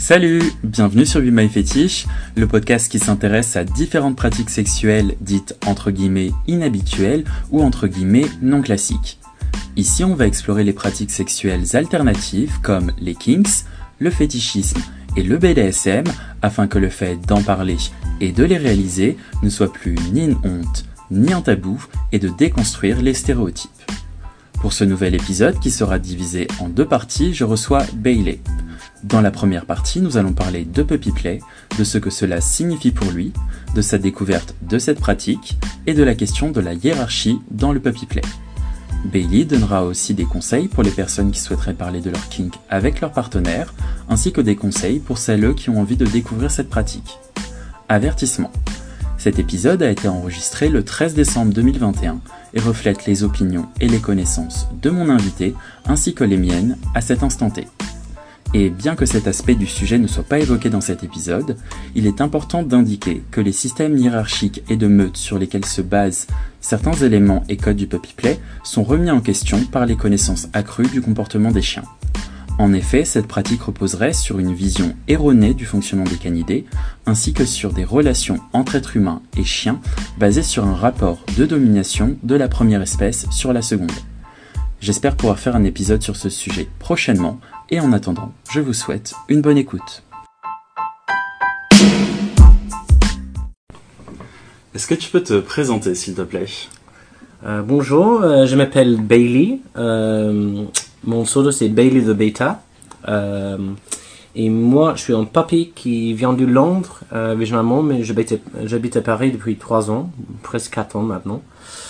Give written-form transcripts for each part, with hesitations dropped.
Salut, bienvenue sur Be My Fetish, le podcast qui s'intéresse à différentes pratiques sexuelles dites entre guillemets inhabituelles ou entre guillemets non classiques. Ici, on va explorer les pratiques sexuelles alternatives comme les kinks, le fétichisme et le BDSM afin que le fait d'en parler et de les réaliser ne soit plus ni une honte ni un tabou et de déconstruire les stéréotypes. Pour ce nouvel épisode qui sera divisé en deux parties, je reçois Bailey. Dans la première partie, nous allons parler de puppy play, de ce que cela signifie pour lui, de sa découverte de cette pratique et de la question de la hiérarchie dans le puppy play. Bailey donnera aussi des conseils pour les personnes qui souhaiteraient parler de leur kink avec leur partenaire, ainsi que des conseils pour celles qui ont envie de découvrir cette pratique. Avertissement. Cet épisode a été enregistré le 13 décembre 2021 et reflète les opinions et les connaissances de mon invité ainsi que les miennes à cet instant T. Et bien que cet aspect du sujet ne soit pas évoqué dans cet épisode, il est important d'indiquer que les systèmes hiérarchiques et de meute sur lesquels se basent certains éléments et codes du puppy play sont remis en question par les connaissances accrues du comportement des chiens. En effet, cette pratique reposerait sur une vision erronée du fonctionnement des canidés, ainsi que sur des relations entre êtres humains et chiens basées sur un rapport de domination de la première espèce sur la seconde. J'espère pouvoir faire un épisode sur ce sujet prochainement, et en attendant, je vous souhaite une bonne écoute. Est-ce que tu peux te présenter, s'il te plaît ? Bonjour, je m'appelle Bailey. Mon pseudo c'est Bailey the Beta. Et moi, je suis un puppy qui vient de Londres originalement, mais j'habite à Paris depuis 3 ans, presque 4 ans maintenant.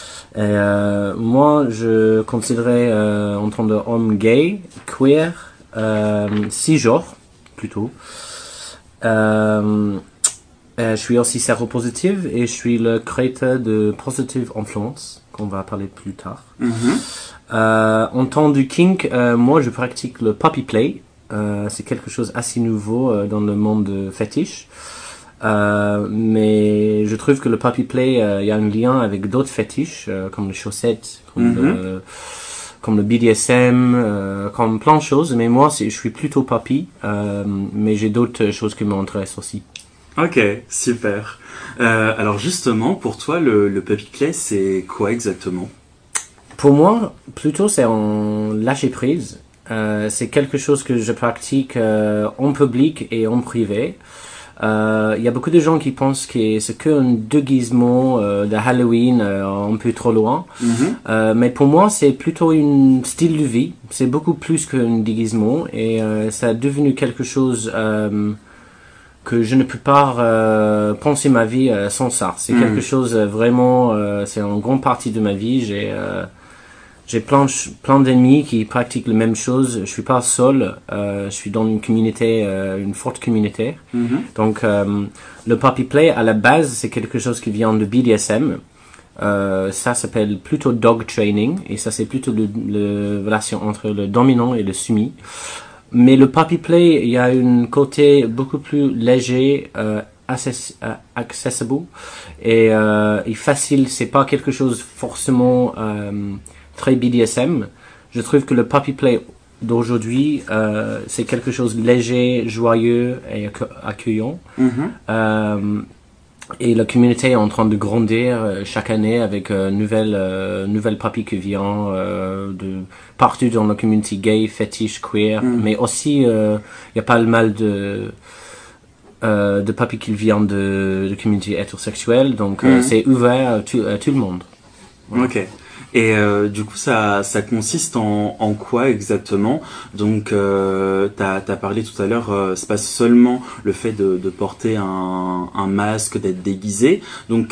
Moi, je considérais en tant qu'homme gay, queer, cisgenre plutôt. Je suis aussi séropositive et je suis le créateur de Positive Influence, qu'on va parler plus tard. En tant que kink, moi je pratique le puppy play. C'est quelque chose assez nouveau dans le monde de fétiche. Mais je trouve que le puppy play, il y a un lien avec d'autres fétiches, comme les chaussettes, comme le BDSM, comme plein de choses. Mais moi, je suis plutôt puppy, mais j'ai d'autres choses qui m'intéressent aussi. Ok, super. Alors justement, pour toi, le puppy play, c'est quoi exactement ? Pour moi, plutôt c'est en lâcher prise. C'est quelque chose que je pratique en public et en privé. Il y a beaucoup de gens qui pensent que c'est qu'un déguisement de Halloween un peu trop loin. Mais pour moi, c'est plutôt un style de vie. C'est beaucoup plus qu'un déguisement et ça a devenu quelque chose que je ne peux pas penser ma vie sans ça. C'est quelque chose vraiment, c'est une grande partie de ma vie. J'ai plein d'ennemis qui pratiquent la même chose. Je suis pas seul. Je suis dans une communauté, une forte communauté. Donc, le puppy play, à la base, c'est quelque chose qui vient de BDSM. Ça s'appelle plutôt dog training. Et ça, c'est plutôt la relation entre le dominant et le soumis. Mais le puppy play, il y a un côté beaucoup plus léger, accessible et facile. C'est pas quelque chose forcément très BDSM. Je trouve que le puppy play d'aujourd'hui, c'est quelque chose de léger, joyeux et accueillant. Et la communauté est en train de grandir chaque année avec nouvelle puppy qui vient de partout dans la communauté gay, fétiche, queer. Mais aussi, il y a pas mal de puppy qui viennent de communauté hétérosexuelle. Donc, c'est ouvert à tout le monde. Voilà. Ok. Et du coup, ça consiste en quoi exactement ? Donc, t'as parlé tout à l'heure, c'est pas seulement le fait de porter un masque, d'être déguisé. Donc,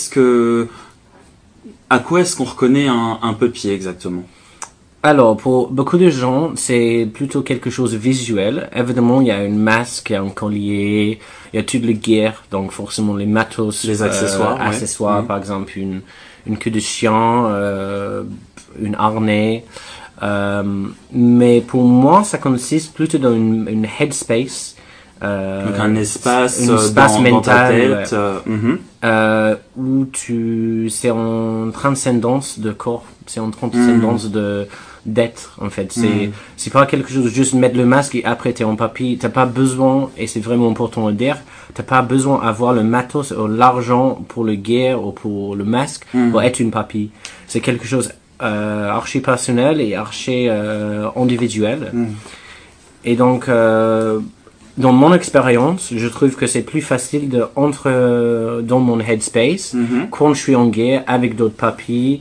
à quoi est-ce qu'on reconnaît un puppy exactement ? Alors, pour beaucoup de gens, c'est plutôt quelque chose de visuel. Évidemment, il y a un masque, il y a un collier, il y a toute la gear, donc forcément les matos, les accessoires, par exemple une queue de chien, une harnais. Mais pour moi, ça consiste plutôt dans une headspace. Donc un espace mental. dans ta tête. où c'est en transcendance de corps, c'est en transcendance d'être, en fait. C'est pas quelque chose de juste mettre le masque et après t'es en papy. T'as pas besoin, et c'est vraiment important de dire, t'as pas besoin d'avoir le matos ou l'argent pour le gear ou pour le masque pour être une papy. C'est quelque chose archi personnel et archi individuel. Et donc, dans mon expérience, je trouve que c'est plus facile de entrer dans mon headspace quand je suis en gear avec d'autres papys.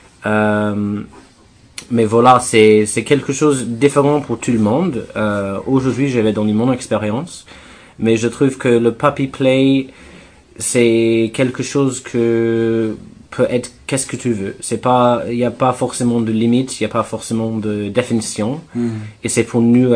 Mais voilà, c'est quelque chose de différent pour tout le monde. Aujourd'hui, je vais donner mon expérience, mais je trouve que le puppy play, c'est quelque chose que peut être qu'est-ce que tu veux. C'est pas, il n'y a pas forcément de limite, il n'y a pas forcément de définition. Et c'est pour nous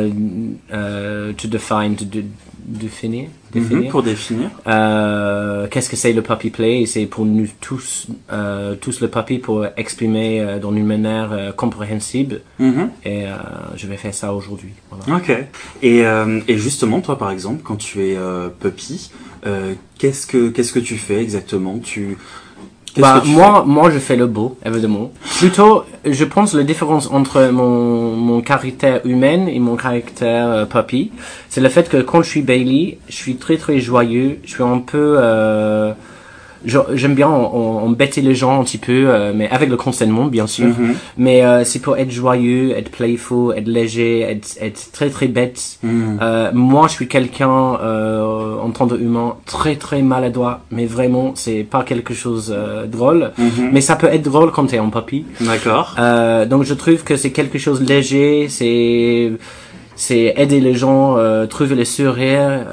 définir. Pour définir. Qu'est-ce que c'est le puppy play? Et c'est pour nous tous le puppy pour exprimer dans une manière compréhensible. Et je vais faire ça aujourd'hui. Voilà. Ok. Et justement, toi, par exemple, quand tu es puppy, qu'est-ce que tu fais exactement? Moi, je fais le beau, évidemment. Plutôt, je pense la différence entre mon caractère humain et mon caractère puppy, c'est le fait que quand je suis Bailey, je suis très très joyeux, je suis un peu, j'aime bien embêter les gens un petit peu, mais avec le consentement, bien sûr. Mais c'est pour être joyeux, être playful, être léger, être très très bête. Moi, je suis quelqu'un en tant qu'humain très très maladroit, mais vraiment, c'est pas quelque chose drôle. Mais ça peut être drôle quand t'es en papy. D'accord. Donc je trouve que c'est quelque chose de léger, c'est aider les gens, trouver le sourire,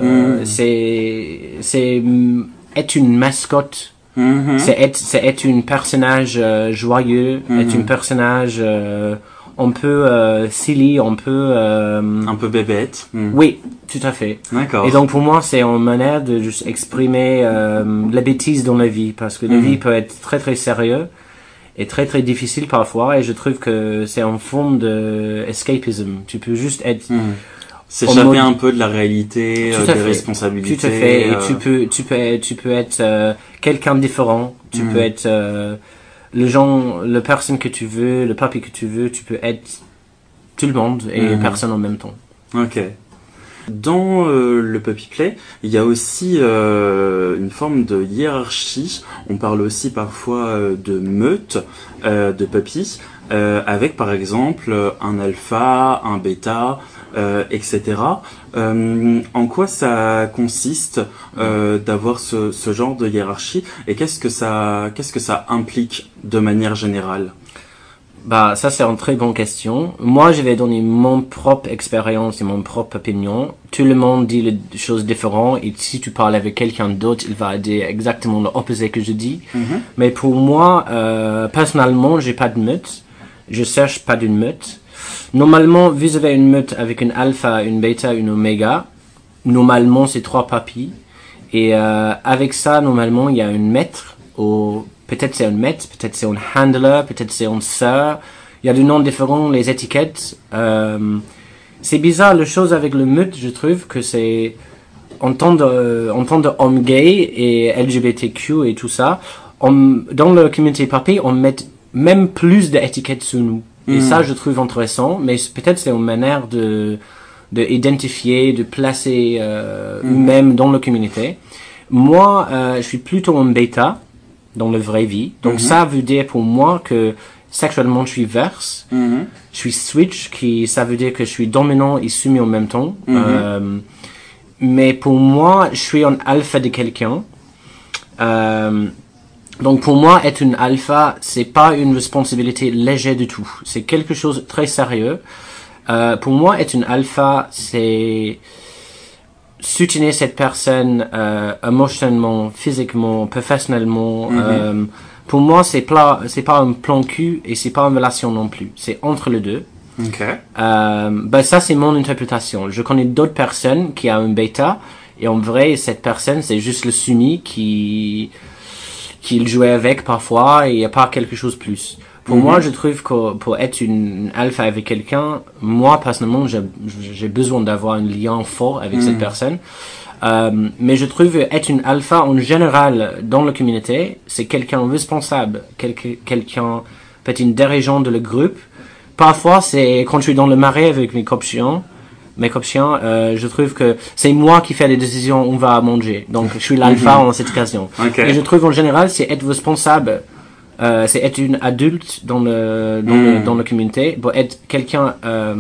c'est être une mascotte, c'est être un personnage joyeux, être un personnage un peu silly, un peu bébête. Oui, tout à fait. D'accord. Et donc pour moi, c'est une manière de juste exprimer la bêtise dans la vie, parce que la vie peut être très très sérieux et très très difficile parfois, et je trouve que c'est une forme de escapism. Tu peux juste être s'échapper un peu de la réalité, des responsabilités. Tout à fait. Et tu peux être quelqu'un de différent. Tu peux être la personne que tu veux, le papy que tu veux. Tu peux être tout le monde et personne en même temps. Ok. Dans le puppy play, il y a aussi une forme de hiérarchie. On parle aussi parfois de meute de puppy, avec par exemple un alpha, un bêta, etc. En quoi ça consiste d'avoir ce genre de hiérarchie, et qu'est-ce que ça implique de manière générale? Ça c'est une très bonne question. Moi, je vais donner mon propre expérience et mon propre opinion. Tout le monde dit des choses différentes, et si tu parles avec quelqu'un d'autre, il va dire exactement l'opposé que je dis. Mais pour moi, personnellement, j'ai pas de meute. Je cherche pas d'une meute. Normalement, vous avez une meute avec une alpha, une bêta, une oméga. Normalement, c'est 3 papys. Et avec ça, normalement, il y a une maître, ou peut-être c'est un maître, peut-être c'est un handler, peut-être c'est un sœur. Il y a des noms différents, les étiquettes. C'est bizarre, la chose avec le meute, je trouve que c'est en tant d'homme gay et LGBTQ et tout ça, dans le communauté papy, on met même plus d'étiquettes sur nous. Et ça, je trouve intéressant, mais peut-être c'est une manière de identifier, de placer même dans la communauté. Moi, je suis plutôt un bêta dans la vraie vie. Donc ça veut dire pour moi que sexuellement je suis verse. Je suis switch, ça veut dire que je suis dominant et soumis en même temps. Mais pour moi, je suis un alpha de quelqu'un. Donc pour moi, être une alpha, c'est pas une responsabilité légère du tout. C'est quelque chose de très sérieux. Pour moi, être une alpha, c'est soutenir cette personne émotionnellement, physiquement, professionnellement. Pour moi, c'est pas un plan cul et c'est pas une relation non plus. C'est entre les deux. Okay. Ça c'est mon interprétation. Je connais d'autres personnes qui ont un bêta, et en vrai, cette personne, c'est juste le soumis qu'il jouait avec parfois, et il n'y a pas quelque chose de plus. Pour moi, je trouve que pour être une alpha avec quelqu'un, moi, personnellement, j'ai besoin d'avoir un lien fort avec cette personne. Mais je trouve être une alpha en général dans la communauté, c'est quelqu'un responsable, quelqu'un peut-être une dirigeante de le groupe. Parfois, c'est quand je suis dans le marais avec mes copains, je trouve que c'est moi qui fais les décisions où on va manger. Donc, je suis l'alpha en cette occasion. Et je trouve en général, c'est être responsable. C'est être une adulte dans la communauté, pour être quelqu'un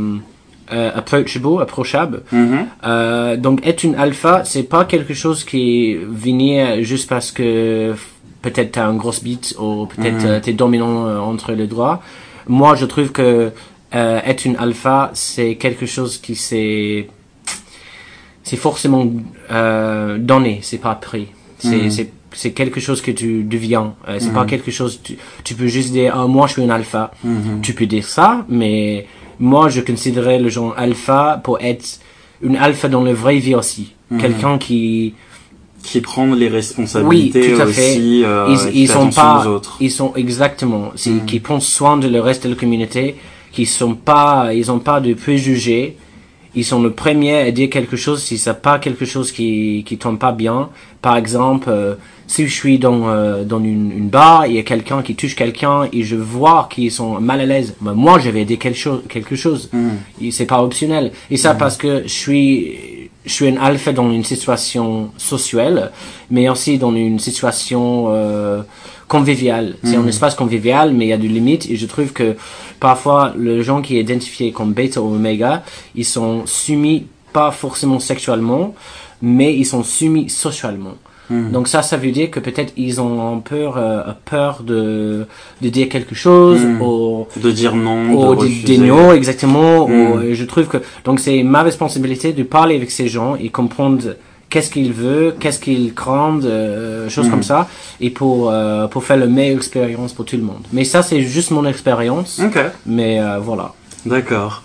approachable. Donc être une alpha, c'est pas quelque chose qui vient juste parce que peut-être t'as un gros bite ou peut-être t'es dominant entre les doigts. Moi, je trouve que être une alpha, c'est quelque chose qui c'est forcément donné, c'est pas pris. C'est quelque chose que tu deviens. C'est pas quelque chose, tu peux juste dire, moi je suis un alpha. Tu peux dire ça, mais moi je considérais le genre alpha pour être une alpha dans la vraie vie aussi. Quelqu'un qui prend les responsabilités, oui, tout à fait. Aussi, ils sont pas, aux autres. ils sont exactement, qui prennent soin de le reste de la communauté, ils ont pas de préjugés. Ils sont le premier à dire quelque chose si c'est pas quelque chose qui tombe pas bien. Par exemple, si je suis dans une bar, il y a quelqu'un qui touche quelqu'un et je vois qu'ils sont mal à l'aise. Ben, moi, je vais dire quelque chose. C'est pas optionnel. Et ça parce que je suis un alpha dans une situation sociale, mais aussi dans une situation conviviale. C'est un espace convivial, mais il y a des limites. Et je trouve que parfois, les gens qui sont identifiés comme bêta ou oméga, ils sont soumis pas forcément sexuellement, mais ils sont soumis socialement. Donc ça veut dire que peut-être ils ont peur de dire quelque chose, ou de dire non, ou de dire non, exactement. Ou, je trouve que donc c'est ma responsabilité de parler avec ces gens et comprendre qu'est-ce qu'ils veulent, qu'est-ce qu'ils craignent, choses comme ça, et pour faire la meilleure expérience pour tout le monde. Mais ça, c'est juste mon expérience. Mais voilà. D'accord.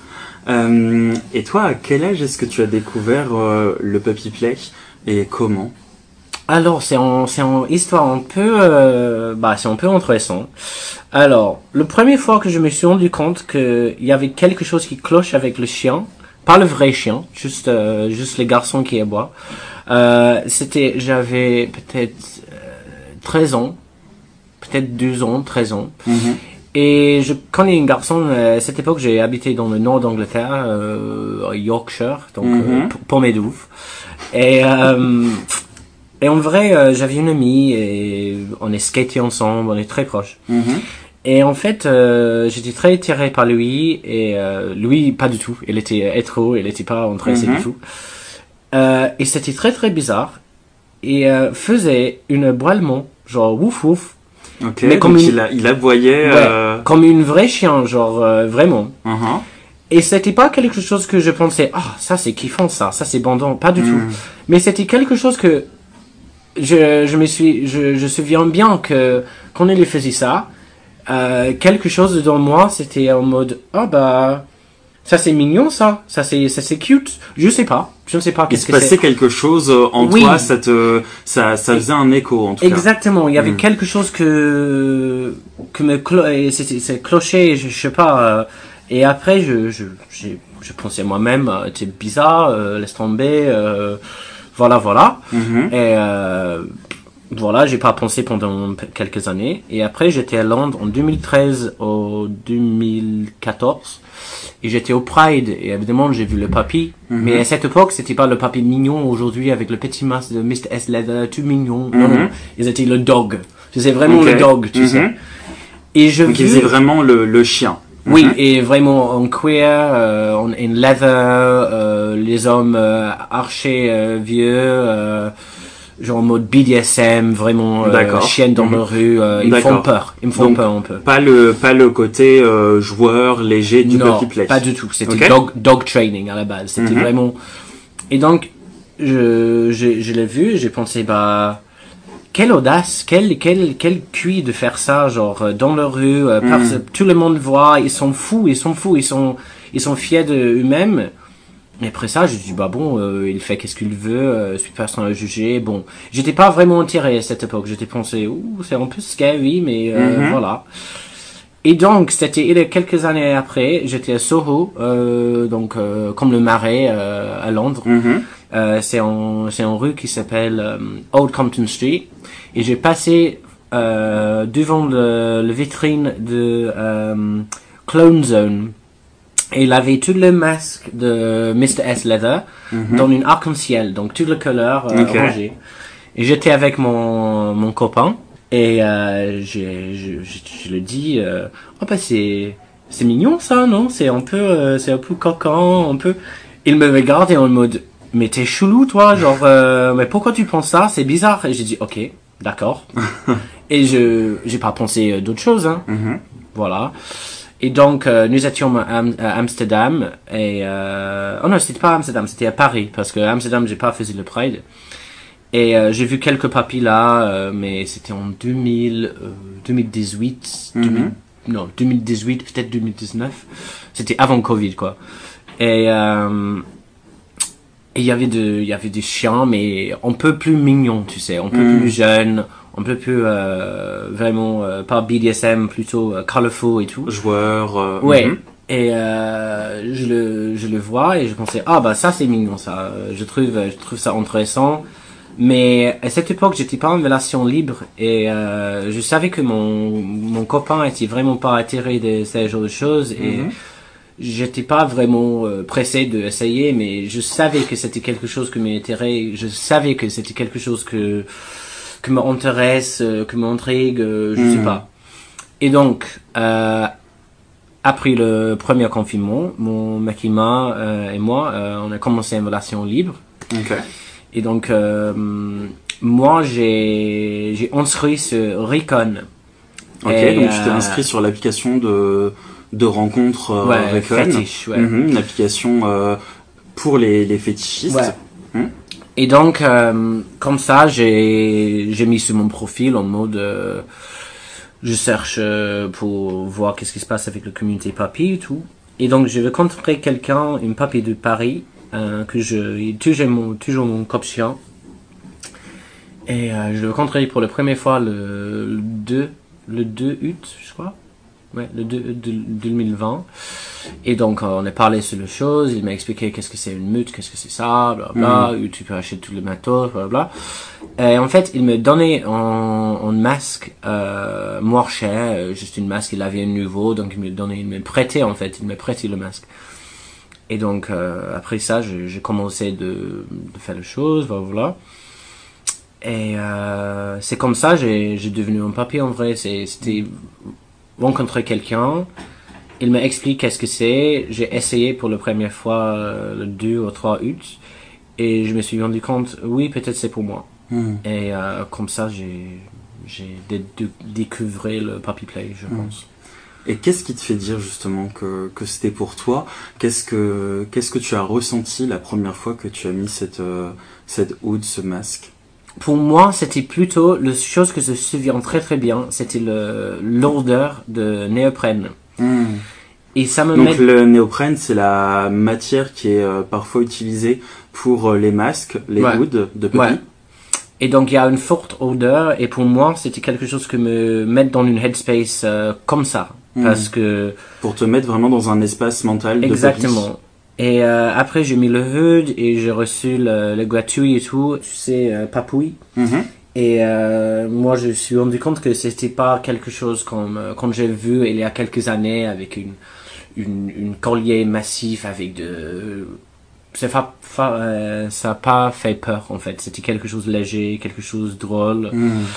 Et toi, à quel âge est-ce que tu as découvert le puppy play et comment? Alors, c'est en histoire un peu, c'est un peu intéressant. Alors, la première fois que je me suis rendu compte que il y avait quelque chose qui cloche avec le chien, pas le vrai chien, juste les garçons qui aboient. J'avais peut-être 13 ans, peut-être 12 ans, 13 ans. Et je connais une garçon, à cette époque, j'ai habité dans le nord d'Angleterre, Yorkshire, donc Pommedouf. Et en vrai, j'avais une amie et on est skaté ensemble, on est très proches. Et en fait, j'étais très attiré par lui et lui, pas du tout. Il était hétéro, il était pas intéressé du tout. Et c'était très très bizarre. Et faisait une aboiement, genre wouf wouf. Mais comme il aboyait comme une vraie chien, genre vraiment. Et c'était pas quelque chose que je pensais, ça c'est kiffant ça c'est bandant, pas du tout. Mais c'était quelque chose que je souviens bien que quand il faisait ça, quelque chose dans moi c'était en mode ça c'est mignon ça c'est cute, je ne sais pas qu'est-ce que c'est. Il se passait quelque chose en toi, ça faisait un écho en tout cas. Exactement, il y avait quelque chose que c'est cloché, je sais pas, et après je pensais moi-même, t'es bizarre, laisse tomber, voilà. Et voilà, j'ai pas pensé pendant quelques années. Et après, j'étais à Londres en 2013 au 2014. Et j'étais au Pride. Et évidemment, j'ai vu le papy. Mais à cette époque, c'était pas le papy mignon aujourd'hui avec le petit masque de Mr. S. Leather, tout mignon. Non. Ils étaient le dog. C'était vraiment le dog, tu sais. Et donc, ils étaient vraiment le chien. Oui, et vraiment en queer, en leather, les hommes archers vieux, genre en mode BDSM, vraiment chienne dans la rue, ils me font peur un peu. Pas le côté joueur léger du puppy play. Non, pas du tout. C'était dog training à la base. C'était vraiment. Et donc je l'ai vu, j'ai pensé quelle audace, quel cuit de faire ça, genre dans la rue, tout le monde voit, ils sont fous, ils sont fiers d'eux-mêmes. Et après ça, je dis il fait qu'est-ce qu'il veut, je suis personne à juger. Bon, j'étais pas vraiment attiré à cette époque. J'étais pensé, c'est un peu scary, mais voilà. Et donc, c'était il y a quelques années après, j'étais à Soho, comme le Marais à Londres. C'est en rue qui s'appelle Old Compton Street. Et j'ai passé devant le vitrine de Clone Zone. Et il avait tout le masque de Mr. S. Leather dans une arc-en-ciel, donc toutes les couleurs rangées. Et j'étais avec mon copain. Et je le dis, oh bah c'est mignon ça, non? C'est un peu coquin, un peu. Il me regarde et en mode, mais t'es chelou toi, genre, mais pourquoi tu penses ça? C'est bizarre. Et j'ai dit, ok, d'accord. Et j'ai pas pensé d'autre chose, hein. Voilà. Et donc nous étions à Amsterdam et oh non, c'était pas à Amsterdam, c'était à Paris parce que à Amsterdam j'ai pas fait le Pride. Et j'ai vu quelques papis là, mais c'était en 2018, 2018, peut-être 2019. C'était avant Covid, quoi. Et il y avait des chiens, mais un peu plus mignons, tu sais, un peu plus jeunes, un peu plus vraiment pas BDSM, plutôt colorful et tout. Joueur. Ouais. Et je le vois et je pensais, ah bah ça c'est mignon ça. Je trouve ça intéressant. Mais à cette époque, j'étais pas en relation libre et je savais que mon copain était vraiment pas attiré de ce genre de choses et j'étais pas vraiment pressé d'essayer, mais je savais que c'était quelque chose qui m'intéressait, je savais que c'était quelque chose que m'intéresse, que m'intrigue, je sais pas. Et donc après le premier confinement, mon Makima et moi, on a commencé une relation libre. Okay. Et donc, moi, j'ai inscrit sur Recon. Ok, et, donc tu t'es inscrit sur l'application de rencontre Recon. Fétiche, ouais. Une application pour les fétichistes. Ouais. Et donc, comme ça, j'ai mis sur mon profil en mode, je cherche pour voir qu'est-ce qui se passe avec la communauté papy et tout. Et donc, je vais rencontrer quelqu'un, une papy de Paris, que il est toujours mon copchien. Et je l'ai rencontré pour la première fois le 2 août, je crois. Ouais, le 2 août 2020. Et donc, on a parlé sur les choses. Il m'a expliqué qu'est-ce que c'est une meute, qu'est-ce que c'est ça, blablabla, où tu peux acheter tout le matos, blablabla. Et en fait, il me donnait un masque, moins cher, juste une masque, il avait un nouveau, donc il me prêtait le masque. Et donc, après ça, j'ai commencé de faire les choses, voilà. Et c'est comme ça, j'ai devenu un papy en vrai. C'était rencontrer quelqu'un, il m'a expliqué qu'est-ce que c'est, j'ai essayé pour la première fois le 2 ou 3 août, et je me suis rendu compte, oui, peut-être c'est pour moi. Et comme ça, j'ai découvert le Puppy Play, je pense. Et qu'est-ce qui te fait dire justement que c'était pour toi? Qu'est-ce que tu as ressenti la première fois que tu as mis cette hood, ce masque? Pour moi, c'était plutôt la chose que je me souviens très très bien, c'était l'odeur de néoprène. Et ça me Donc le néoprène, c'est la matière qui est parfois utilisée pour les masques, les hoods de puppy. Ouais. Et donc il y a une forte odeur, et pour moi, c'était quelque chose que me mettre dans une headspace comme ça. Parce que... Pour te mettre vraiment dans un espace mental de exactement. Et après, j'ai mis le hood et j'ai reçu le gratuit et tout, tu sais, papouille. Et moi, je me suis rendu compte que c'était pas quelque chose comme quand j'ai vu il y a quelques années avec une collier massif avec de... ça a pas fait peur en fait. C'était quelque chose de léger, quelque chose de drôle.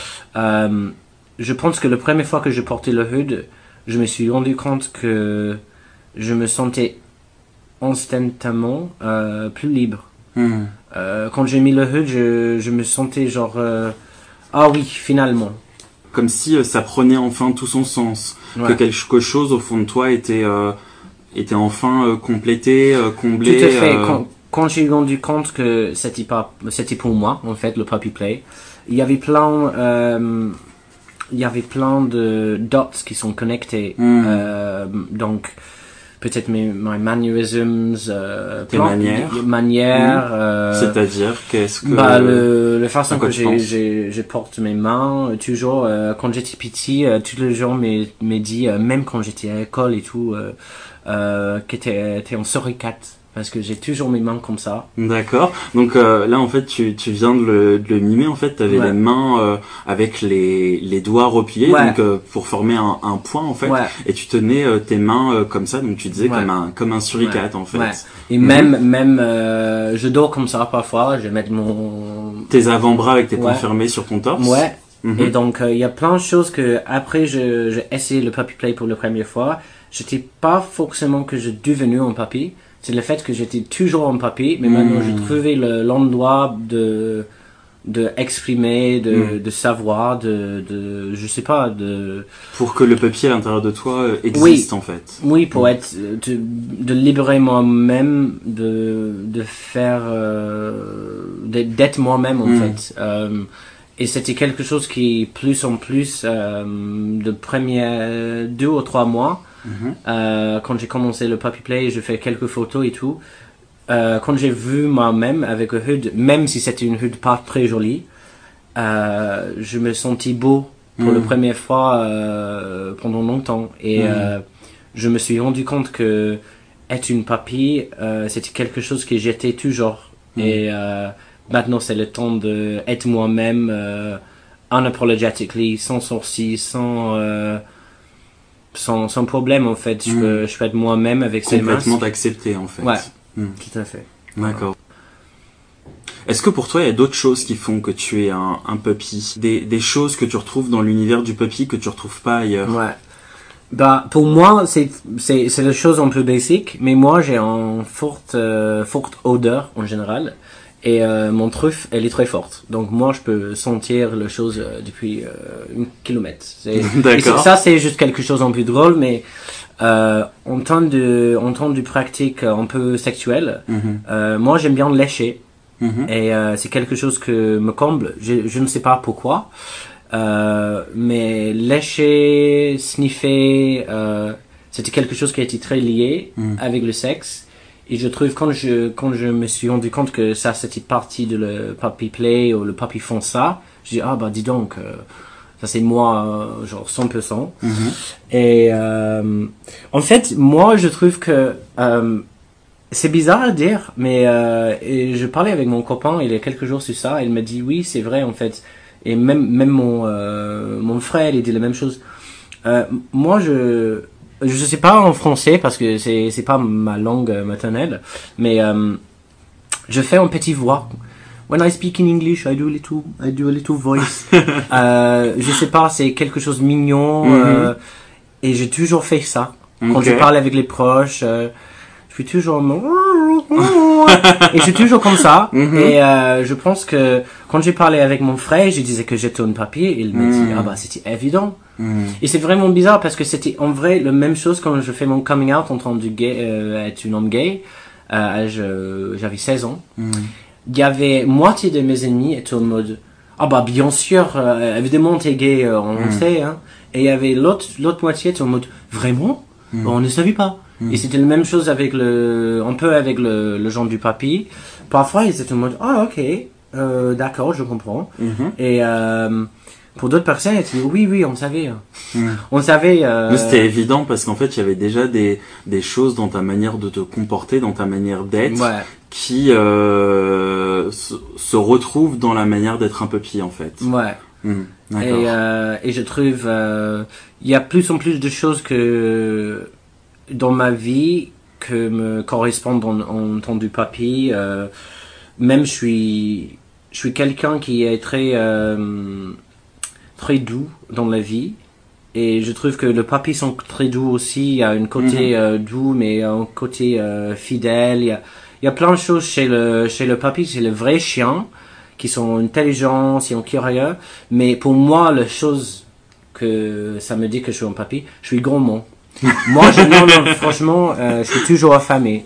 Je pense que la première fois que je portais le hood, je me suis rendu compte que je me sentais instantanément plus libre. Quand j'ai mis le hood, je me sentais genre ah oui, finalement. Comme si ça prenait enfin tout son sens, que quelque chose au fond de toi était enfin complété, comblé. Tout à fait. Quand j'ai rendu compte que c'était pour moi en fait le Puppy Play, il y avait plein de dots qui sont connectés. Donc peut-être mes mannerisms, tes manières. C'est-à-dire, qu'est-ce que... Bah, la façon que je porte mes mains, toujours, quand j'étais petit, tous les gens m'ont dit, même quand j'étais à l'école et tout, que t'es en suricate. Parce que j'ai toujours mes mains comme ça. D'accord. Donc là, en fait, tu viens de le mimer. En fait, t'avais les mains avec les doigts repliés, donc pour former un point, en fait. Et tu tenais tes mains comme ça, donc tu disais comme un suricate, en fait. Et même je dors comme ça parfois. Je vais mettre tes avant-bras avec tes poings fermés sur ton torse. Et donc il y a plein de choses que après j'ai essayé le puppy play pour la première fois. J'étais pas forcément que je devenu un puppy. C'est le fait que j'étais toujours en puppy, mais maintenant j'ai trouvé l'endroit de exprimer, de savoir, je sais pas, pour que le puppy à l'intérieur de toi existe en fait. Oui, pour être, de libérer moi-même, de faire, d'être moi-même en fait. Et c'était quelque chose qui, plus en plus, de premiers 2 ou 3 mois, quand j'ai commencé le puppy play, je fais quelques photos et tout. Quand j'ai vu moi-même avec un hood, même si c'était une hood pas très jolie, je me sentis beau pour la première fois pendant longtemps. Et je me suis rendu compte que être une puppy, c'était quelque chose que j'étais toujours. Et maintenant, c'est le temps d'être moi-même, unapologetically, sans sourcils, sans problème en fait. Je peux être moi-même avec ces masques. Complètement accepté en fait. Ouais, tout à fait. D'accord. Est-ce que pour toi il y a d'autres choses qui font que tu es un puppy, des choses que tu retrouves dans l'univers du puppy que tu retrouves pas ailleurs? Ouais. Bah pour moi c'est des choses un peu basiques, mais moi j'ai une forte odeur en général. Et mon truffe, elle est très forte. Donc moi, je peux sentir les choses depuis 1 kilomètre. D'accord. Ça, c'est juste quelque chose un peu drôle, mais en temps de pratique un peu sexuelle, moi, j'aime bien lécher. Et c'est quelque chose que me comble. Je ne sais pas pourquoi. Mais lécher, sniffer, c'était quelque chose qui a été très lié avec le sexe. Et je trouve quand je me suis rendu compte que ça c'était partie de le puppy play ou le puppy font ça, je dis ah bah dis donc ça c'est moi genre 100%. Et en fait moi je trouve que c'est bizarre à dire mais et je parlais avec mon copain il y a quelques jours sur ça, il m'a dit oui c'est vrai en fait et même mon frère il dit la même chose. Moi je sais pas en français parce que c'est pas ma langue maternelle, mais je fais un petit voix. When I speak in English, I do a little voice. Je sais pas, c'est quelque chose de mignon et j'ai toujours fait ça. Quand je parle avec les proches, je suis toujours et je suis toujours comme ça. Et je pense que quand j'ai parlé avec mon frère, je disais que j'étais une puppy, et il m'a dit ah bah c'était évident. Et c'est vraiment bizarre parce que c'était en vrai la même chose quand je fais mon coming out en tant que être un homme gay. J'avais 16 ans. Il y avait moitié de mes ennemis étaient en mode ah bah bien sûr évidemment t'es gay on sait hein. Et il y avait l'autre moitié était en mode vraiment on ne savait pas. Et c'était la même chose avec un peu avec le genre du papy. Parfois ils étaient en mode ah ok d'accord je comprends. Et pour d'autres personnes, elles disaient oui, on savait. On savait. Mais c'était évident parce qu'en fait, il y avait déjà des choses dans ta manière de te comporter, dans ta manière d'être, qui se retrouvent dans la manière d'être un puppy en fait. Ouais. Et je trouve, il y a plus en plus de choses que dans ma vie que me correspondent en tant que puppy. Même je suis quelqu'un qui est très doux dans la vie et je trouve que les papys sont très doux aussi. Il y a un côté doux mais un côté fidèle. Il y a plein de choses chez le papy, c'est le vrai chien qui sont intelligents, qui sont curieux, mais pour moi la chose que ça me dit que je suis un papy, je suis gourmand. Moi non, franchement je suis toujours affamé.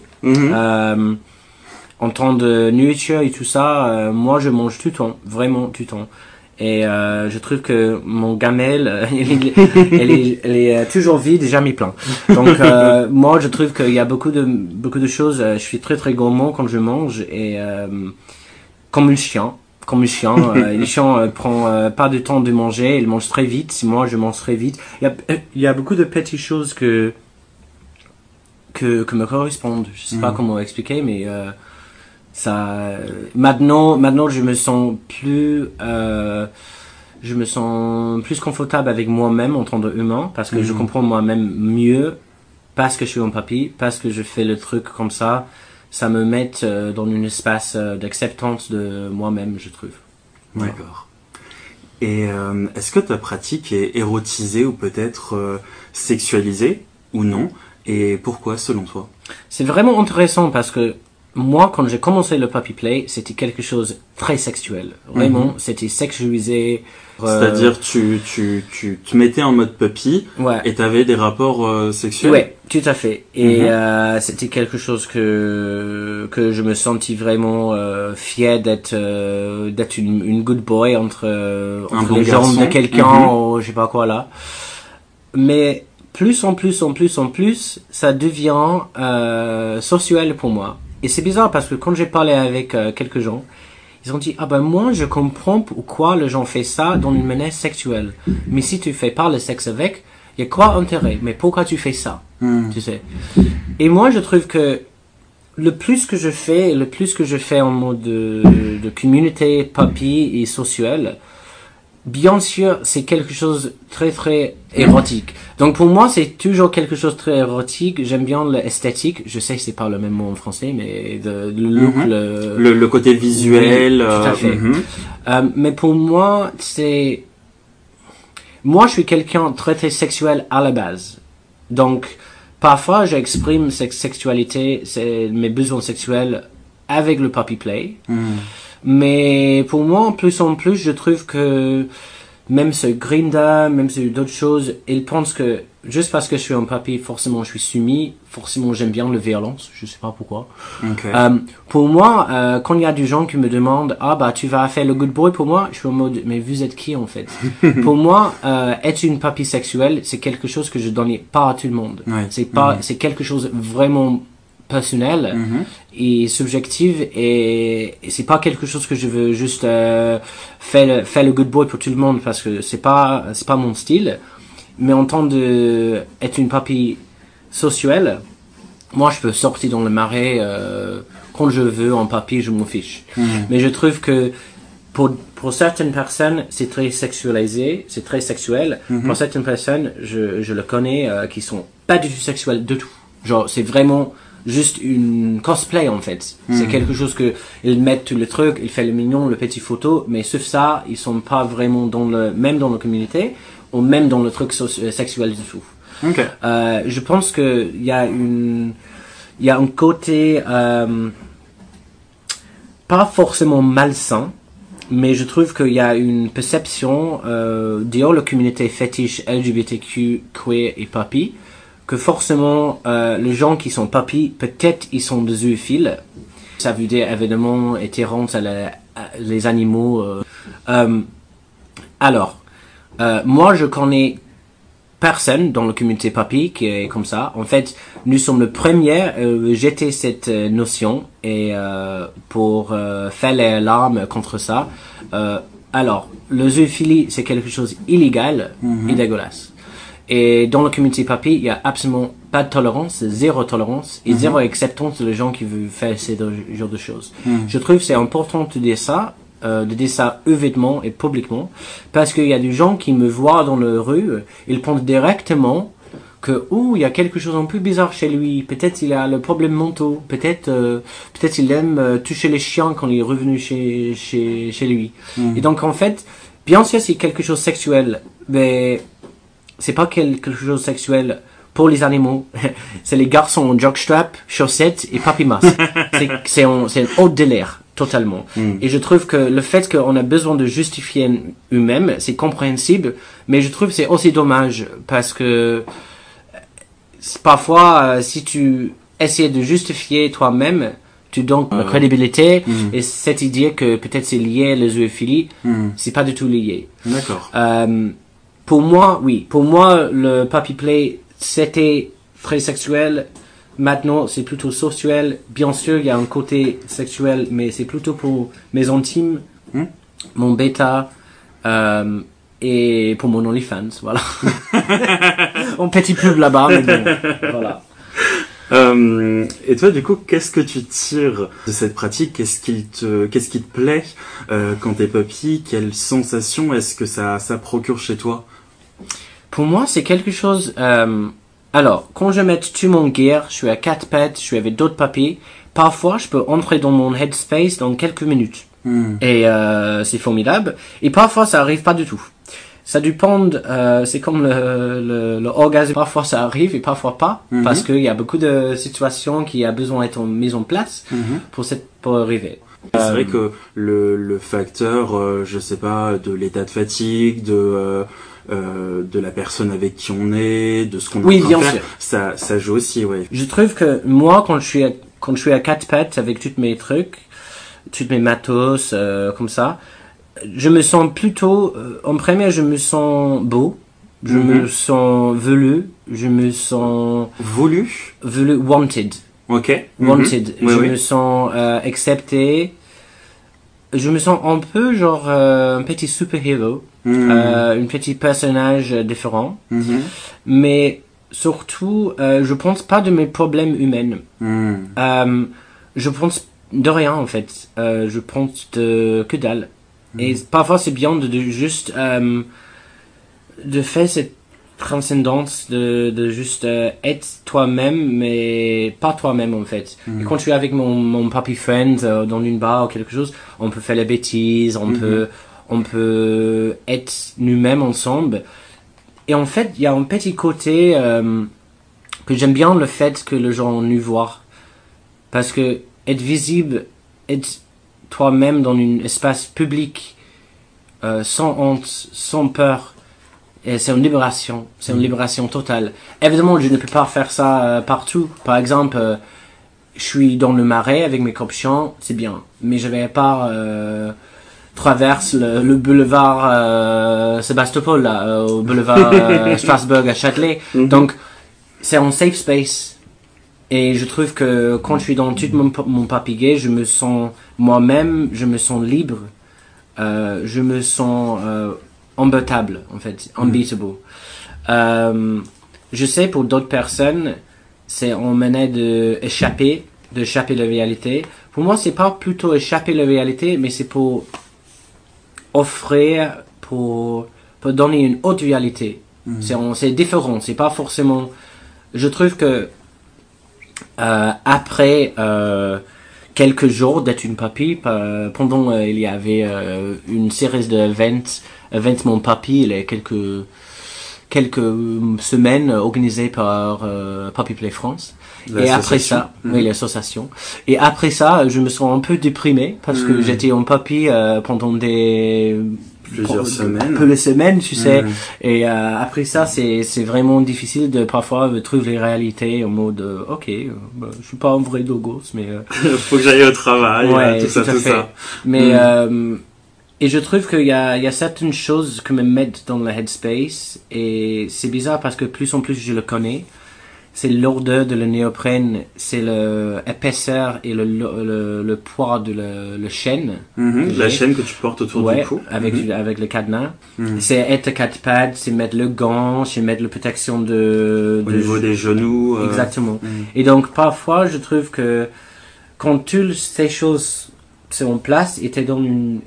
En temps de nourriture et tout ça, moi je mange tout le temps, vraiment tout le temps. Et je trouve que mon gamelle, elle est toujours vide et jamais plein. Donc moi, je trouve qu'il y a beaucoup de choses. Je suis très très gourmand quand je mange et comme un chien. Les chiens prend pas de temps de manger, ils mangent très vite. Moi, je mange très vite. Il y a beaucoup de petites choses que me correspondent. Je sais pas comment expliquer, mais ça. Maintenant, je me sens plus confortable avec moi-même en tant qu'humain parce que je comprends moi-même mieux parce que je suis un papy, parce que je fais le truc comme ça. Ça me met dans un espace d'acceptance de moi-même, je trouve. D'accord. Et est-ce que ta pratique est érotisée ou peut-être sexualisée ou non? Et pourquoi, selon toi? C'est vraiment intéressant parce que moi, quand j'ai commencé le puppy play, c'était quelque chose de très sexuel. Vraiment, c'était sexualisé. C'est-à-dire, tu te mettais en mode puppy et t'avais des rapports sexuels? Ouais, tout à fait. Et c'était quelque chose que je me sentis vraiment fier d'être une good boy entre les jambes de quelqu'un ou je sais pas quoi là. Mais plus en plus, ça devient sexuel pour moi. Et c'est bizarre parce que quand j'ai parlé avec quelques gens, ils ont dit « Ah ben moi je comprends pourquoi les gens font ça dans une manière sexuelle. Mais si tu fais pas le sexe avec, il y a quoi intérêt? Mais pourquoi tu fais ça ?» Tu sais. Et moi je trouve que le plus que je fais en mode de communauté puppy et sexuelle, bien sûr, c'est quelque chose de très très érotique. Donc pour moi, c'est toujours quelque chose de très érotique. J'aime bien l'esthétique. Je sais que c'est pas le même mot en français, mais le look, le côté visuel. Tout à fait. Mais pour moi, moi, je suis quelqu'un de très très sexuel à la base. Donc parfois, j'exprime cette sexualité, mes besoins sexuels avec le puppy play. Mais pour moi, plus en plus, je trouve que même sur Grindr, même sur d'autres choses, ils pensent que juste parce que je suis un papy, forcément je suis soumis, forcément j'aime bien la violence, je sais pas pourquoi. Pour moi, quand il y a des gens qui me demandent « Ah bah tu vas faire le good boy pour moi », je suis en mode « Mais vous êtes qui en fait ?» Pour moi, être une papy sexuelle, c'est quelque chose que je donne pas à tout le monde. C'est quelque chose vraiment personnel et subjectif et c'est pas quelque chose que je veux juste faire le good boy pour tout le monde parce que c'est pas mon style. Mais en tant de être une papy sexuelle, moi je peux sortir dans le marais quand je veux en papy, je m'en fiche. Mais je trouve que pour certaines personnes, c'est très sexualisé, c'est très sexuel. Pour certaines personnes, je le connais, qui sont pas du tout sexuelles du tout. Genre, c'est vraiment juste une cosplay en fait. C'est quelque chose que ils mettent tout le truc, ils font le mignon, le petit photo, mais sauf ça, ils sont pas vraiment même dans la communauté ou même dans le truc sexuel du tout. Je pense que il y a un côté pas forcément malsain, mais je trouve qu'il y a une perception dehors la communauté fétiche LGBTQ, queer et papy que forcément les gens qui sont papy, peut-être ils sont des zoophiles. Ça veut dire évidemment hétérantes les animaux. Alors, moi je connais personne dans la communauté papy qui est comme ça. En fait, nous sommes le premier jeter cette notion et pour faire l'alarme contre ça. Alors, le zoophilie c'est quelque chose illégal et dégueulasse. Et dans la communauté papy, il y a absolument pas de tolérance, zéro tolérance et zéro acceptance de gens qui veulent faire ce genre de choses. Je trouve que c'est important de dire ça ouvertement et publiquement, parce qu'il y a des gens qui me voient dans la rue, ils pensent directement que il y a quelque chose un peu bizarre chez lui. Peut-être il a le problème mentaux, peut-être il aime toucher les chiens quand il est revenu chez lui. Et donc en fait, bien sûr c'est quelque chose de sexuel, mais c'est pas quelque chose de sexuel pour les animaux. C'est les garçons en jockstrap, chaussettes et papy masque. C'est un autre délire, totalement. Et je trouve que le fait qu'on a besoin de justifier eux-mêmes, c'est compréhensible, mais je trouve que c'est aussi dommage parce que parfois, si tu essaies de justifier toi-même, tu donnes la crédibilité et cette idée que peut-être c'est lié à la zoophilie, c'est pas du tout lié. D'accord. Pour moi, oui. Pour moi, le puppy play, c'était très sexuel. Maintenant, c'est plutôt sexuel. Bien sûr, il y a un côté sexuel, mais c'est plutôt pour mes intimes, mon bêta, et pour mon OnlyFans, voilà. On petit pub là-bas, mais bon, voilà. Et toi, du coup, qu'est-ce que tu tires de cette pratique? Qu'est-ce qui te plaît quand t'es puppy? Quelles sensations est-ce que ça procure chez toi? Pour moi, c'est quelque chose. Alors, quand je mets tout mon gear, je suis à 4 pattes, je suis avec d'autres puppies. Parfois, je peux entrer dans mon headspace dans quelques minutes. Et c'est formidable. Et parfois, ça arrive pas du tout. Ça dépend, c'est comme le orgasme. Parfois ça arrive et parfois pas, parce qu'il y a beaucoup de situations qui a besoin d'être mises en place pour arriver. C'est vrai que le facteur, je sais pas, de l'état de fatigue, de la personne avec qui on est, de ce qu'on est en train de faire, ça joue aussi, ouais. Je trouve que moi, quand je suis à 4 pattes avec tous mes trucs, toutes mes matos, comme ça, je me sens plutôt, en premier, je me sens beau, je me sens velu, je me sens... Voulu, wanted. Ok. Wanted. Je me sens accepté. Je me sens un peu genre un petit super-héros, un petit personnage différent. Mais surtout, je pense pas de mes problèmes humains. Je pense de rien en fait. Je pense de que dalle. Et parfois c'est bien de juste de faire cette transcendance de juste être toi-même mais pas toi-même en fait. Et quand je suis avec mon puppy friend dans une bar ou quelque chose, on peut faire les bêtises, on peut être nous-mêmes ensemble. Et en fait, il y a un petit côté que j'aime bien, le fait que les gens nous voient, parce que être visible, être toi-même dans un espace public, sans honte, sans peur, et c'est une libération totale. Évidemment, je ne peux pas faire ça partout. Par exemple, je suis dans le marais avec mes copains, c'est bien, mais je vais pas traverse le boulevard Sébastopol là, au boulevard Strasbourg à Châtelet. Donc, c'est un safe space. Et je trouve que quand je suis dans tout mon papillé, je me sens moi-même, je me sens libre, je me sens unbeatable en fait, unbeatable. Je sais pour d'autres personnes, c'est on menait d'échapper la réalité. Pour moi, c'est pas plutôt échapper la réalité, mais c'est pour offrir, pour donner une autre réalité. C'est différent, c'est pas forcément. Je trouve que après quelques jours d'être une puppy, pendant il y avait une série d'events mon puppy, il y a quelques semaines organisées par Puppy Play France. Et après ça, oui, l'association. Et après ça, je me sens un peu déprimé parce que j'étais en puppy pendant plusieurs semaines. Peu de semaines, tu sais. Et après ça, c'est vraiment difficile de parfois trouver les réalités en mode ok, je suis pas un vrai dogos, mais faut que j'aille au travail, ouais, tout ça. Mais et je trouve qu'il y a certaines choses qui me mettent dans le headspace et c'est bizarre parce que plus en plus je le connais. C'est l'odeur de le néoprène, c'est l'épaisseur et le poids de le chaîne. La chaîne que tu portes autour du cou. Avec le cadenas. C'est être quatre pattes, c'est mettre le gant, c'est mettre la protection au niveau des genoux. Exactement. Et donc parfois je trouve que quand toutes ces choses sont en place et t'es dans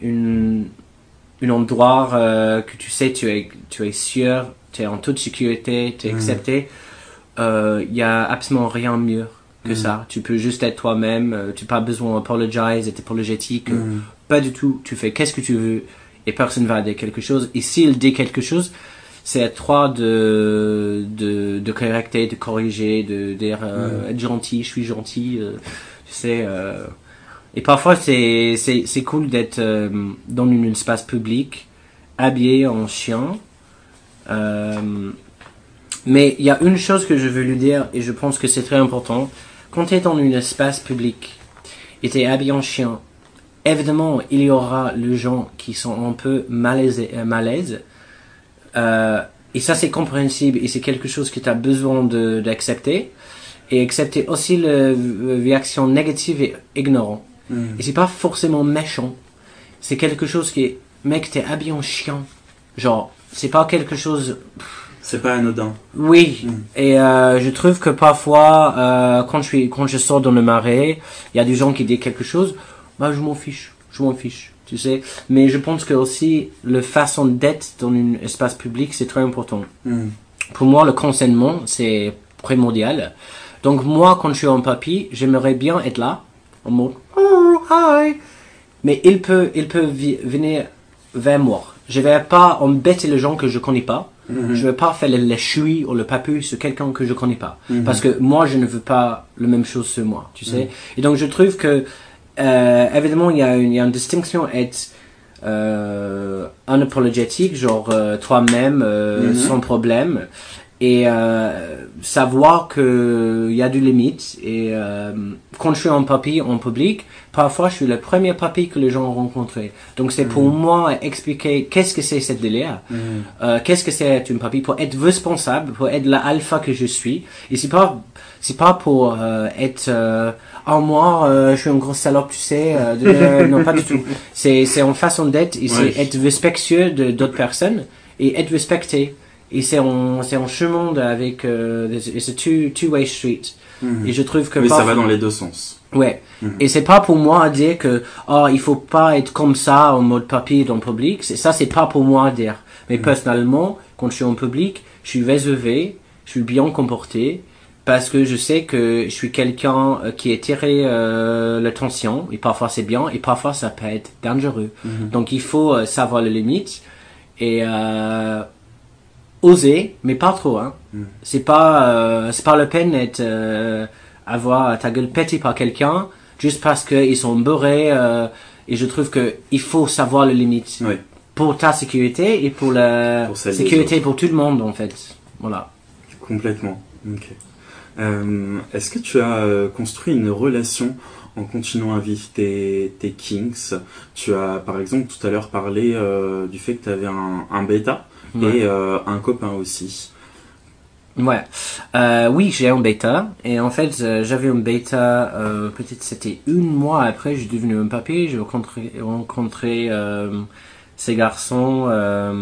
un endroit que tu sais tu es sûr, tu es en toute sécurité, tu es accepté. Y a absolument rien mieux que ça. Tu peux juste être toi-même, tu n'as pas besoin d'apologize, être apologétique, pas du tout. Tu fais qu'est-ce que tu veux et personne va dire quelque chose. Et s'il dit quelque chose, c'est à toi de correcter, de corriger, de dire être gentil, je suis gentil, tu sais. Et parfois c'est cool d'être dans un espace public, habillé en chien. Mais il y a une chose que je veux lui dire, et je pense que c'est très important. Quand tu es dans un espace public, et t'es habillé en chien, évidemment, il y aura les gens qui sont un peu malaise. Et ça, c'est compréhensible et c'est quelque chose que tu as besoin d'accepter. Et accepter aussi les réactions négatives et ignorant. Et c'est pas forcément méchant. C'est quelque chose qui est, mec, t'es habillé en chien. Genre, c'est pas quelque chose... C'est pas anodin. Oui. Et je trouve que parfois, quand je sors dans le marais, il y a des gens qui disent quelque chose, bah je m'en fiche, tu sais. Mais je pense que aussi, la façon d'être dans un espace public, c'est très important. Pour moi, le consentement, c'est primordial. Donc moi, quand je suis en papy, j'aimerais bien être là, en mode oh, hi. Mais il peut venir vers moi. Je vais pas embêter les gens que je connais pas. Je vais pas faire le chui ou le papy sur quelqu'un que je connais pas. Parce que moi, je ne veux pas la même chose sur moi, tu sais. Et donc je trouve que évidemment, il y a une distinction être unapologétique, genre toi-même, sans problème. Et savoir que il y a des limites et quand je suis en papy en public, parfois je suis le premier papy que les gens ont rencontré. Donc c'est pour moi expliquer qu'est-ce que c'est cette délire, qu'est-ce que c'est être une papy, pour être responsable, pour être l'alpha que je suis. Et c'est pas pour être oh moi je suis une grosse salope, tu sais. Non, pas du tout. C'est en façon d'être et c'est être respectueux d'autres personnes et être respecté. Et c'est un chemin avec c'est two-way street. Et je trouve que mais ça va dans les deux sens. Ouais. Et c'est pas pour moi à dire que il faut pas être comme ça en mode papy dans le public. C'est pas pour moi à dire. Mais personnellement, quand je suis en public, je suis réservé, je suis bien comporté parce que je sais que je suis quelqu'un qui est tiré l'attention et parfois c'est bien et parfois ça peut être dangereux. Donc il faut savoir les limites et oser, mais pas trop, hein. C'est pas la peine d'être avoir ta gueule pétée par quelqu'un juste parce que ils sont beurrés. Et je trouve que il faut savoir les limites pour ta sécurité et pour la sécurité pour tout le monde en fait. Voilà. Complètement. Ok. Est-ce que tu as construit une relation en continuant à vivre tes kinks? Tu as par exemple tout à l'heure parlé du fait que tu avais un bêta. Et un copain aussi. Ouais. Oui, j'ai un bêta. Et en fait, j'avais un bêta, peut-être c'était un mois après, j'ai devenu un papy. J'ai rencontré ces garçons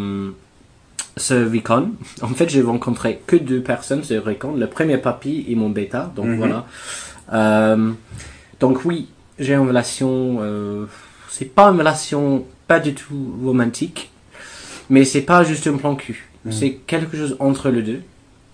ce week-end. En fait, j'ai rencontré que 2 personnes ce week-end. Le premier papy et mon bêta. Donc voilà. Donc oui, j'ai une relation... c'est pas une relation pas du tout romantique. Mais c'est pas juste un plan cul. C'est quelque chose entre les deux.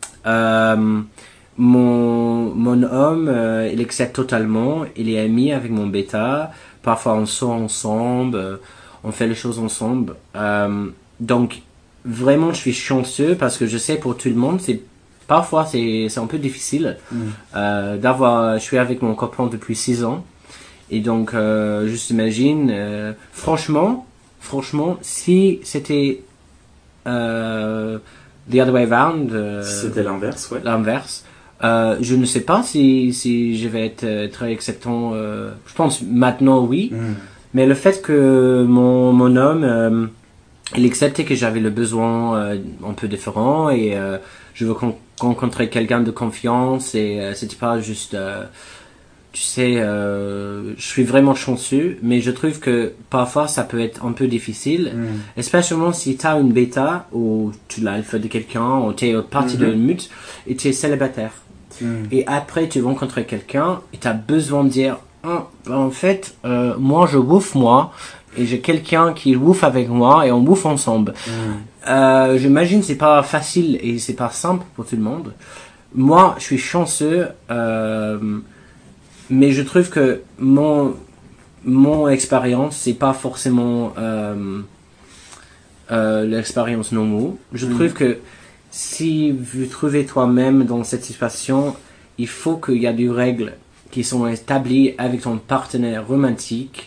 Mon homme, il accepte totalement. Il est ami avec mon bêta. Parfois on sort ensemble. On fait les choses ensemble. Donc vraiment je suis chanceux parce que je sais pour tout le monde, parfois c'est un peu difficile je suis avec mon copain depuis 6 ans. Et donc juste imagine, franchement, si c'était the other way around, c'était l'inverse, je ne sais pas si je vais être très acceptant. Je pense maintenant oui, mais le fait que mon homme il acceptait que j'avais le besoin un peu différent et je veux rencontrer quelqu'un de confiance et c'était pas juste tu sais, je suis vraiment chanceux, mais je trouve que parfois ça peut être un peu difficile, especially si tu as une bêta ou tu l'as fait de quelqu'un ou tu es partie de meute et tu es célibataire. Et après tu rencontres quelqu'un et tu as besoin de dire en fait, moi je wouf moi et j'ai quelqu'un qui wouf avec moi et on wouf ensemble. J'imagine c'est pas facile et c'est pas simple pour tout le monde. Moi je suis chanceux. Mais je trouve que mon expérience, c'est pas forcément l'expérience normale. Je trouve que si vous trouvez toi-même dans cette situation, il faut qu'il y a des règles qui sont établies avec ton partenaire romantique,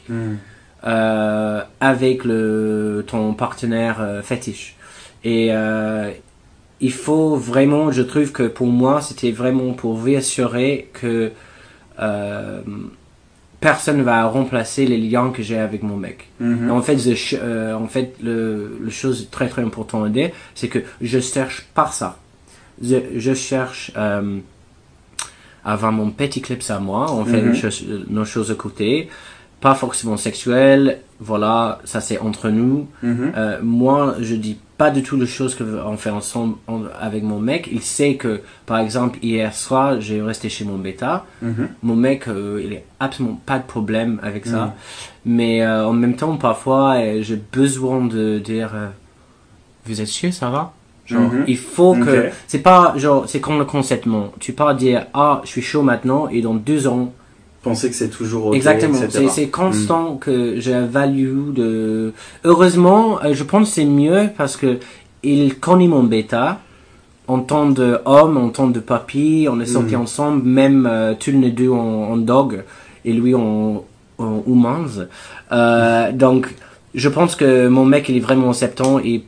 avec ton partenaire fétiche. Et il faut vraiment, je trouve que pour moi, c'était vraiment pour réassurer que personne va remplacer les liens que j'ai avec mon mec. Et en fait, le chose très très importante à dire, c'est que je cherche pas ça. Je cherche avoir mon petit clips à moi, on fait nos choses à côté, pas forcément sexuelles, voilà, ça c'est entre nous. Moi, je dis pas du tout les choses qu'on fait ensemble avec mon mec. Il sait que, par exemple, hier soir, j'ai resté chez mon bêta. Mon mec, il a absolument pas de problème avec ça. Mais en même temps, parfois, j'ai besoin de dire vous êtes sûr, ça va? Genre, il faut que... C'est pas, genre, c'est comme le consentement. Tu peux pas dire, je suis chaud maintenant, et dans 2 ans... Penser que c'est toujours ok, exactement, c'est constant que j'ai un value de... Heureusement, je pense que c'est mieux parce que il connaît mon bêta. En tant d'homme, en tant de papy, on est sortis ensemble, même tous les deux en dog, et lui en humans. Donc, je pense que mon mec, il est vraiment acceptant, et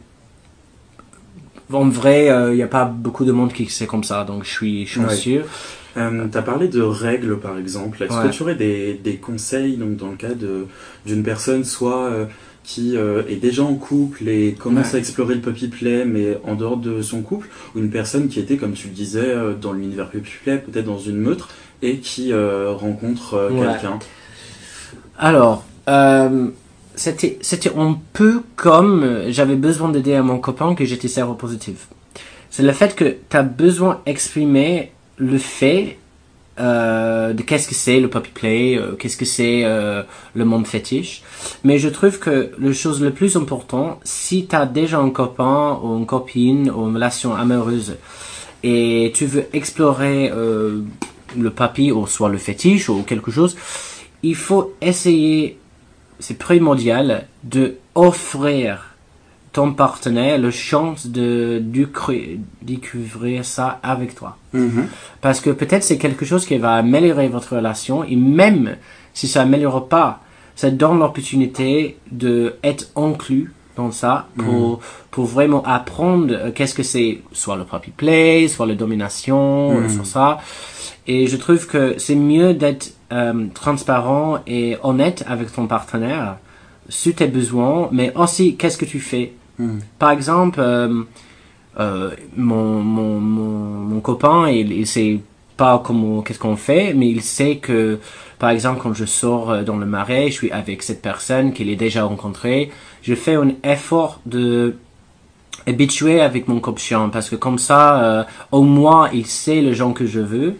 en vrai, il n'y a pas beaucoup de monde qui c'est comme ça, donc je suis chanceux. T'as parlé de règles par exemple. Est-ce que tu aurais des conseils donc, dans le cas d'une personne soit qui est déjà en couple et commence à explorer le puppy play mais en dehors de son couple, ou une personne qui était, comme tu le disais, dans l'univers puppy play, peut-être dans une meute, et qui rencontre quelqu'un? Alors, c'était un peu comme j'avais besoin d'aider à mon copain que j'étais séropositif. C'est le fait que tu as besoin d'exprimer le fait de qu'est-ce que c'est le puppy play, qu'est-ce que c'est le monde fétiche. Mais je trouve que la chose le plus important, si tu as déjà un copain ou une copine ou une relation amoureuse et tu veux explorer le puppy ou soit le fétiche ou quelque chose, il faut essayer, c'est primordial, de offrir ton partenaire la chance de découvrir ça avec toi. Parce que peut-être c'est quelque chose qui va améliorer votre relation, et même si ça améliore pas, ça donne l'opportunité d'être inclus dans ça pour vraiment apprendre qu'est-ce que c'est, soit le puppy play, soit la domination, soit ça. Et je trouve que c'est mieux d'être transparent et honnête avec ton partenaire sur tes besoins, mais aussi qu'est-ce que tu fais. Par exemple, mon copain, il sait pas qu'est-ce qu'on fait, mais il sait que, par exemple, quand je sors dans le marais, je suis avec cette personne qu'il a déjà rencontrée, je fais un effort de habituer avec mon copain, parce que comme ça, au moins, il sait le genre que je veux,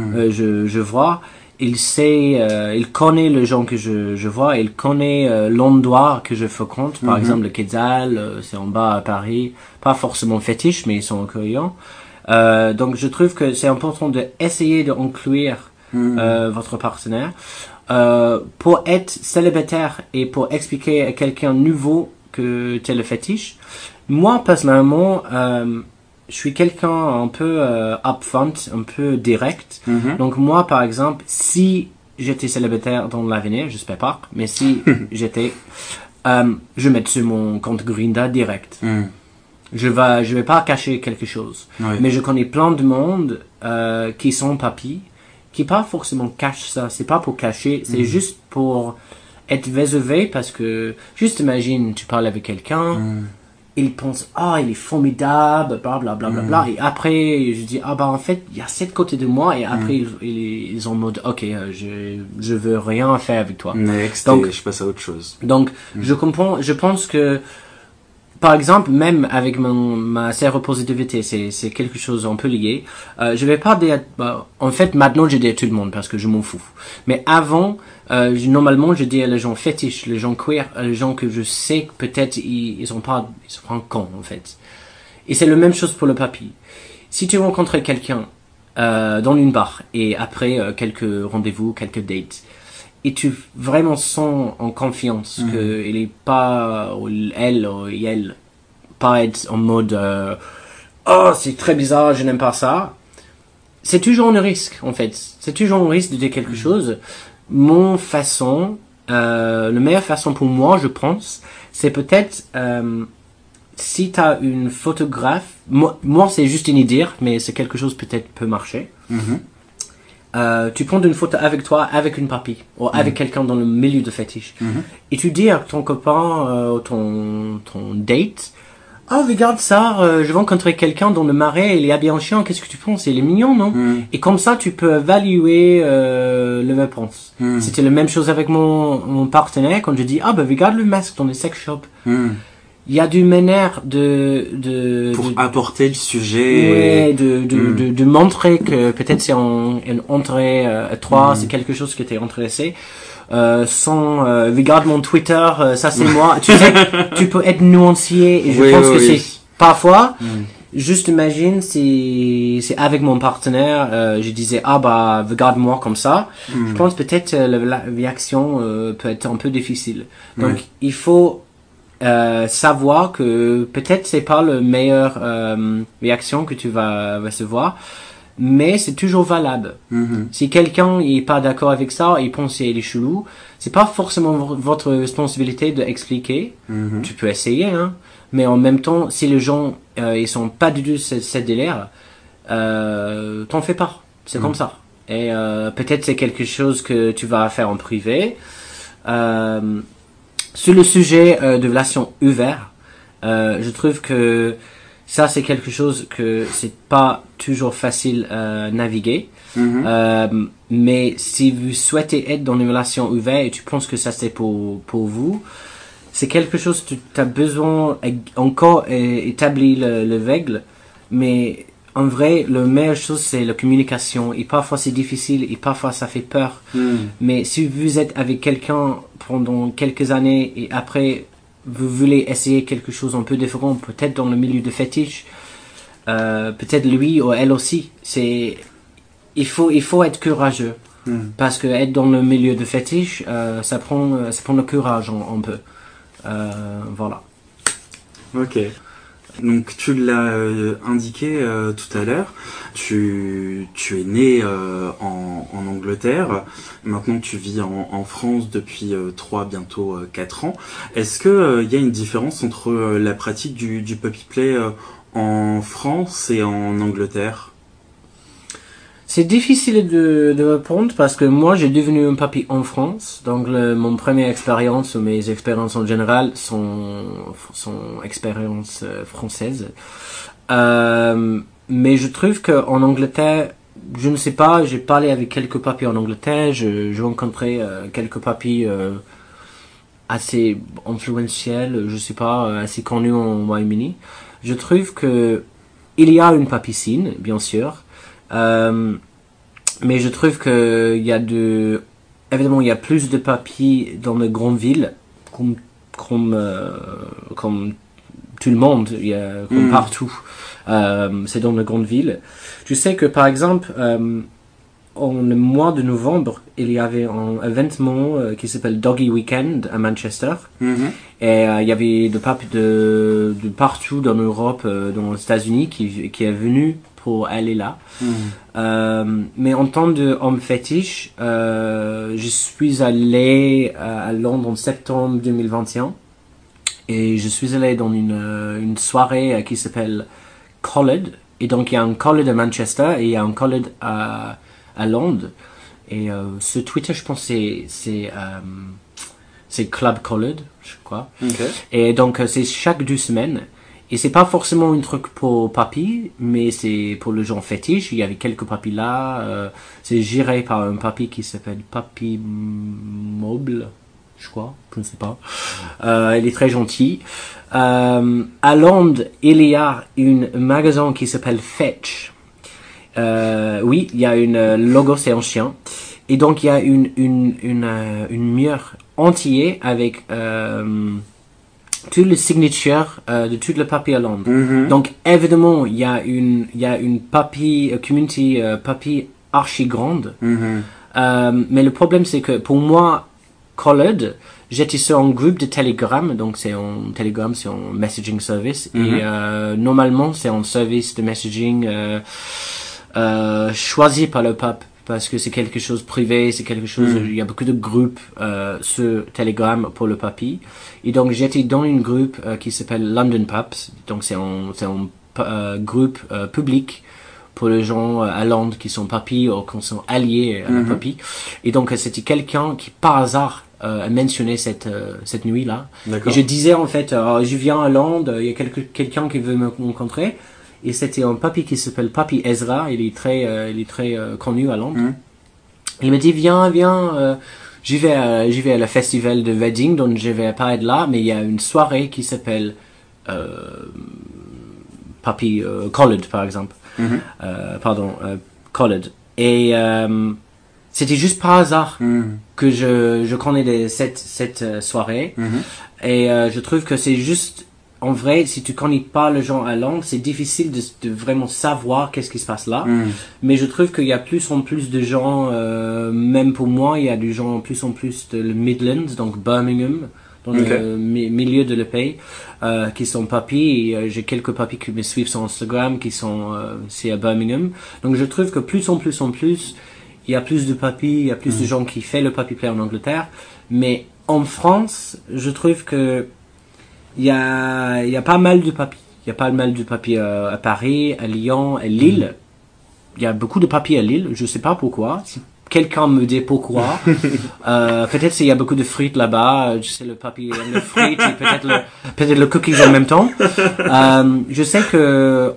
je vois. Il sait, il connaît le genre que je vois, il connaît l'endroit que je fréquente. Par exemple, le Quetzal, c'est en bas à Paris, pas forcément fétiche, mais ils sont accueillants. Donc, je trouve que c'est important d'essayer d'inclure votre partenaire. Pour être célibataire et pour expliquer à quelqu'un nouveau que tu es le fétiche, moi, personnellement, je suis quelqu'un un peu upfront, un peu direct. Donc moi, par exemple, si j'étais célibataire dans l'avenir, j'espère pas, mais si j'étais, je mets sur mon compte Grindr direct. Je vais pas cacher quelque chose. Mais je connais plein de monde qui sont papis, qui pas forcément cachent ça. C'est pas pour cacher, c'est juste pour être réservé, parce que juste imagine, tu parles avec quelqu'un. Il pense, il est formidable, blablabla. Et après, je dis, en fait, il y a cette côté de moi. Et après, ils sont en mode, ok, je veux rien faire avec toi. Next, donc, je passe à autre chose. Donc, je comprends, je pense que, par exemple, même avec ma séropositivité, c'est quelque chose un peu lié. Je vais pas dire, en fait, maintenant, je dis à tout le monde parce que je m'en fous. Mais avant, normalement, je dis à les gens fétiches, les gens queer, les gens que je sais que peut-être ils sont pas cons, en fait. Et c'est la même chose pour le papy. Si tu rencontres quelqu'un, dans une bar, et après, quelques rendez-vous, quelques dates, et tu vraiment sens en confiance que il est pas, ou elle, pas être en mode, c'est très bizarre, je n'aime pas ça. C'est toujours un risque, en fait. C'est toujours un risque de dire quelque chose. La meilleure façon pour moi, je pense, c'est peut-être, si tu as une photographe, moi c'est juste une idée, mais c'est quelque chose peut-être peut marcher. tu prends une photo avec toi, avec une papy, ou avec quelqu'un dans le milieu de fétiche. Et tu dis à ton copain, ou ton date, oh, regarde ça, je vais rencontrer quelqu'un dans le marais, il est habillé en chien, qu'est-ce que tu penses? Il est mignon, non? Et comme ça, tu peux évaluer le réponse. C'était la même chose avec mon partenaire, quand je dis, ah, regarde le masque dans le sex shop. Il y a d'une manière pour apporter le sujet. Ouais, de montrer que peut-être c'est une entrée étroite, c'est quelque chose qui t'est intéressé. Sans regarde mon Twitter, ça c'est moi. Tu sais, tu peux être nuancier et je pense que c'est parfois. Juste imagine si c'est avec mon partenaire, je disais regarde-moi comme ça. Je pense peut-être la réaction peut être un peu difficile. Donc il faut savoir que peut-être c'est pas le meilleur réaction que tu vas recevoir, mais c'est toujours valable. Si quelqu'un est pas d'accord avec ça, il pense qu'il est chelou, c'est pas forcément votre responsabilité d'expliquer. Tu peux essayer, hein, mais en même temps, si les gens ils sont pas du tout cette délire, t'en fais pas. C'est comme ça. Et peut-être c'est quelque chose que tu vas faire en privé. Sur le sujet de relations ouvertes, je trouve que ça c'est quelque chose que c'est pas toujours facile à naviguer. Mais si vous souhaitez être dans une relation ouverte et tu penses que ça c'est pour vous, c'est quelque chose que tu as besoin encore établir le règle. Mais en vrai, la meilleure chose c'est la communication. Et parfois c'est difficile et parfois ça fait peur. Mais si vous êtes avec quelqu'un pendant quelques années et après vous voulez essayer quelque chose un peu différent, peut-être dans le milieu de fétiche, peut-être lui ou elle aussi, il faut être courageux. Parce que être dans le milieu de fétiche, ça prend le courage un peu. Voilà. Ok. Donc tu l'as indiqué tout à l'heure, tu es né en Angleterre, maintenant tu vis en France depuis 3, bientôt 4 ans. Est-ce que y a une différence entre la pratique du puppy play en France et en Angleterre? C'est difficile de répondre parce que moi j'ai devenu un papy en France, donc mon première expérience ou mes expériences en général sont expériences françaises. Mais je trouve que en Angleterre, je ne sais pas, j'ai parlé avec quelques papys en Angleterre, j'ai rencontré quelques papys assez influentiels, je sais pas, assez connus en Royaume-Uni. Je trouve que il y a une papicine, bien sûr. Mais je trouve que évidemment il y a plus de papys dans les grandes villes comme tout le monde, il y a comme partout. C'est dans les grandes villes. Je sais que par exemple en le mois de novembre, il y avait un événement qui s'appelle Doggy Weekend à Manchester. Et il y avait des papys de partout dans l'Europe, dans les États-Unis qui est venu pour aller là. Mais en tant qu'homme fétiche, je suis allé à Londres en septembre 2021 et je suis allé dans une soirée qui s'appelle Colled. Et donc il y a un Colled à Manchester et il y a un Colled à Londres. Et ce Twitter, je pense c'est Club Colled, je crois. Et donc c'est chaque 2 semaines. Et c'est pas forcément un truc pour papy, mais c'est pour le genre fétiche. Il y avait quelques papys là. C'est géré par un papy qui s'appelle Papy Mobile, je crois. Je ne sais pas. Il est très gentil. À Londres, il y a un magasin qui s'appelle Fetch. Oui, il y a une logo, c'est un chien. Et donc il y a une mur entière avec toutes les signatures de toutes les papys à Londres. Donc évidemment il y a une papy community papy archi grande. Mais le problème c'est que pour moi Colled, j'étais sur un groupe de Telegram, donc c'est un Telegram, c'est un messaging service et normalement c'est un service de messaging choisi par le pape parce que c'est quelque chose privé, c'est quelque chose, il y a beaucoup de groupes sur Telegram pour le papy. Et donc j'étais dans une groupe qui s'appelle London Paps, donc c'est un groupe public pour les gens à Londres qui sont papis ou qui sont alliés à la papy. Et donc c'était quelqu'un qui par hasard a mentionné cette nuit-là. Et je disais en fait, je viens à Londres, il y a quelqu'un qui veut me rencontrer. Et c'était un papy qui s'appelle Papy Ezra, il est très connu à Londres. Il me dit viens, j'y vais à la festival de wedding, donc je vais pas être là, mais il y a une soirée qui s'appelle Papy Collard par exemple. Collard. Et c'était juste par hasard que je connais cette soirée. Et je trouve que c'est juste, en vrai, si tu connais pas les gens à Londres, c'est difficile de vraiment savoir qu'est-ce qui se passe là. Mais je trouve qu'il y a plus en plus de gens, même pour moi, il y a des gens plus en plus de le Midlands, donc Birmingham, dans le milieu de le pays, qui sont papis. Et j'ai quelques papis qui me suivent sur Instagram, qui sont c'est à Birmingham. Donc je trouve que plus en plus, il y a plus de papis, il y a plus de gens qui font le papy play en Angleterre. Mais en France, je trouve que il y a pas mal de papis. Il y a pas mal de papis à Paris, à Lyon, à Lille. Il y a beaucoup de papis à Lille. Je sais pas pourquoi. Si quelqu'un me dit pourquoi, peut-être s'il y a beaucoup de frites là-bas. Je sais le papi aime les frites et peut-être le cookies en même temps. Je sais que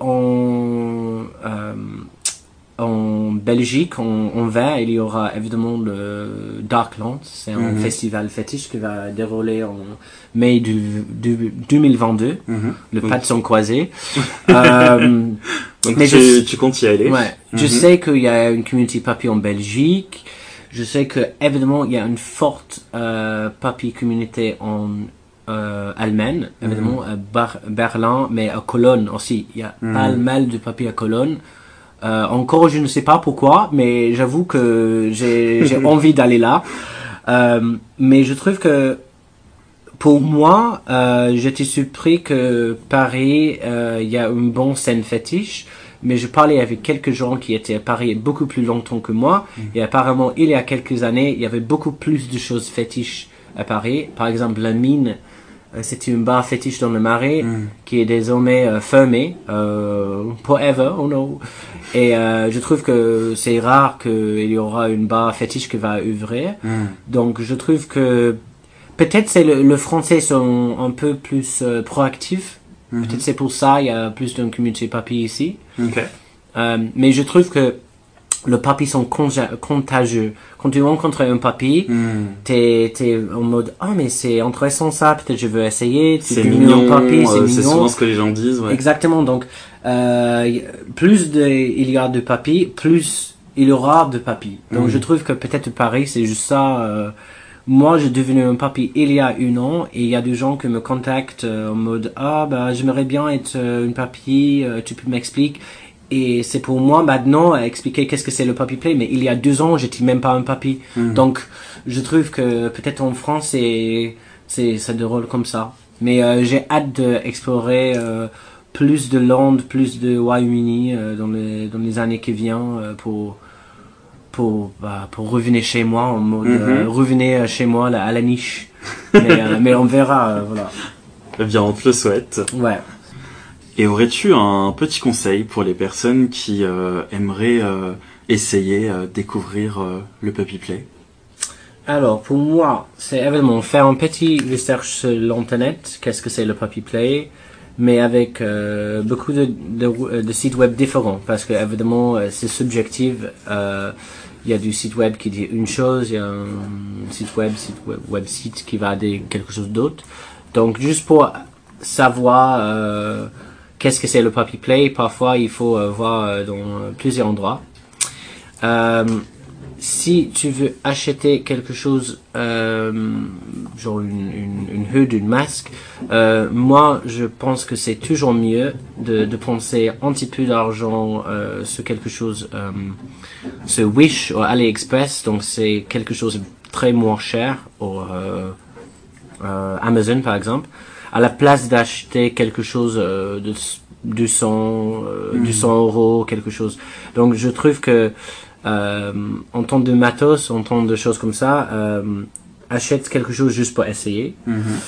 en Belgique, en Vert, il y aura évidemment le Darkland. C'est un festival fétiche qui va dérouler en mai 2022. Le pas de sont croisés. Donc mais tu comptes y aller. Ouais. Je sais qu'il y a une community papy en Belgique. Je sais que évidemment il y a une forte papy communauté en Allemagne, évidemment à Berlin, mais à Cologne aussi. Il y a pas mal de papy à Cologne. Encore, je ne sais pas pourquoi, mais j'avoue que j'ai envie d'aller là. Mais je trouve que, pour moi, j'étais surpris que Paris, il y a une bonne scène fétiche. Mais je parlais avec quelques gens qui étaient à Paris beaucoup plus longtemps que moi. Et apparemment, il y a quelques années, il y avait beaucoup plus de choses fétiches à Paris. Par exemple, la Mine. C'était une bar fétiche dans le Marais qui est désormais fermée forever, oh no. Et je trouve que c'est rare qu'il y aura une bar fétiche qui va ouvrir. Donc je trouve que peut-être c'est le français sont un peu plus proactifs. Peut-être c'est pour ça il y a plus d'une communauté papy ici. Mais je trouve que le papy sont contagieux. Quand tu rencontres un papy, t'es en mode mais c'est intéressant ça, peut-être je veux essayer. C'est mignon, papy, c'est souvent ce que les gens disent. Ouais. Exactement. Donc plus il y a de papy, plus il y aura de papy. Donc je trouve que peut-être Paris c'est juste ça. Moi j'ai devenu un papy il y a 1 an et il y a des gens qui me contactent en mode j'aimerais bien être une papy, tu peux m'expliquer. Et c'est pour moi maintenant à expliquer qu'est-ce que c'est le papy play, mais il y a 2 ans, j'étais même pas un papy. Donc, je trouve que peut-être en France, ça déroule comme ça. Mais j'ai hâte d'explorer plus de Londres, plus de Royaume-Uni dans les années qui viennent pour revenir chez moi en mode revenir chez moi à la niche. Mais on verra, voilà. Eh bien, on te le souhaite. Ouais. Et aurais-tu un petit conseil pour les personnes qui aimeraient essayer, découvrir le papy play? Alors, pour moi, c'est évidemment faire un petit recherche sur l'internet, qu'est-ce que c'est le papy play, mais avec beaucoup de sites web différents, parce que évidemment, c'est subjectif. Il y a du site web qui dit une chose, il y a un site website qui va dire quelque chose d'autre. Donc, juste pour savoir qu'est-ce que c'est le papy play, parfois il faut voir dans plusieurs endroits. Si tu veux acheter quelque chose, genre une hood, une masque, moi je pense que c'est toujours mieux de penser un petit peu d'argent sur quelque chose, sur Wish ou AliExpress, donc c'est quelque chose de très moins cher, ou Amazon par exemple, à la place d'acheter quelque chose de 200 euros, quelque chose. Donc je trouve que en temps de matos, en temps de choses comme ça, achète quelque chose juste pour essayer.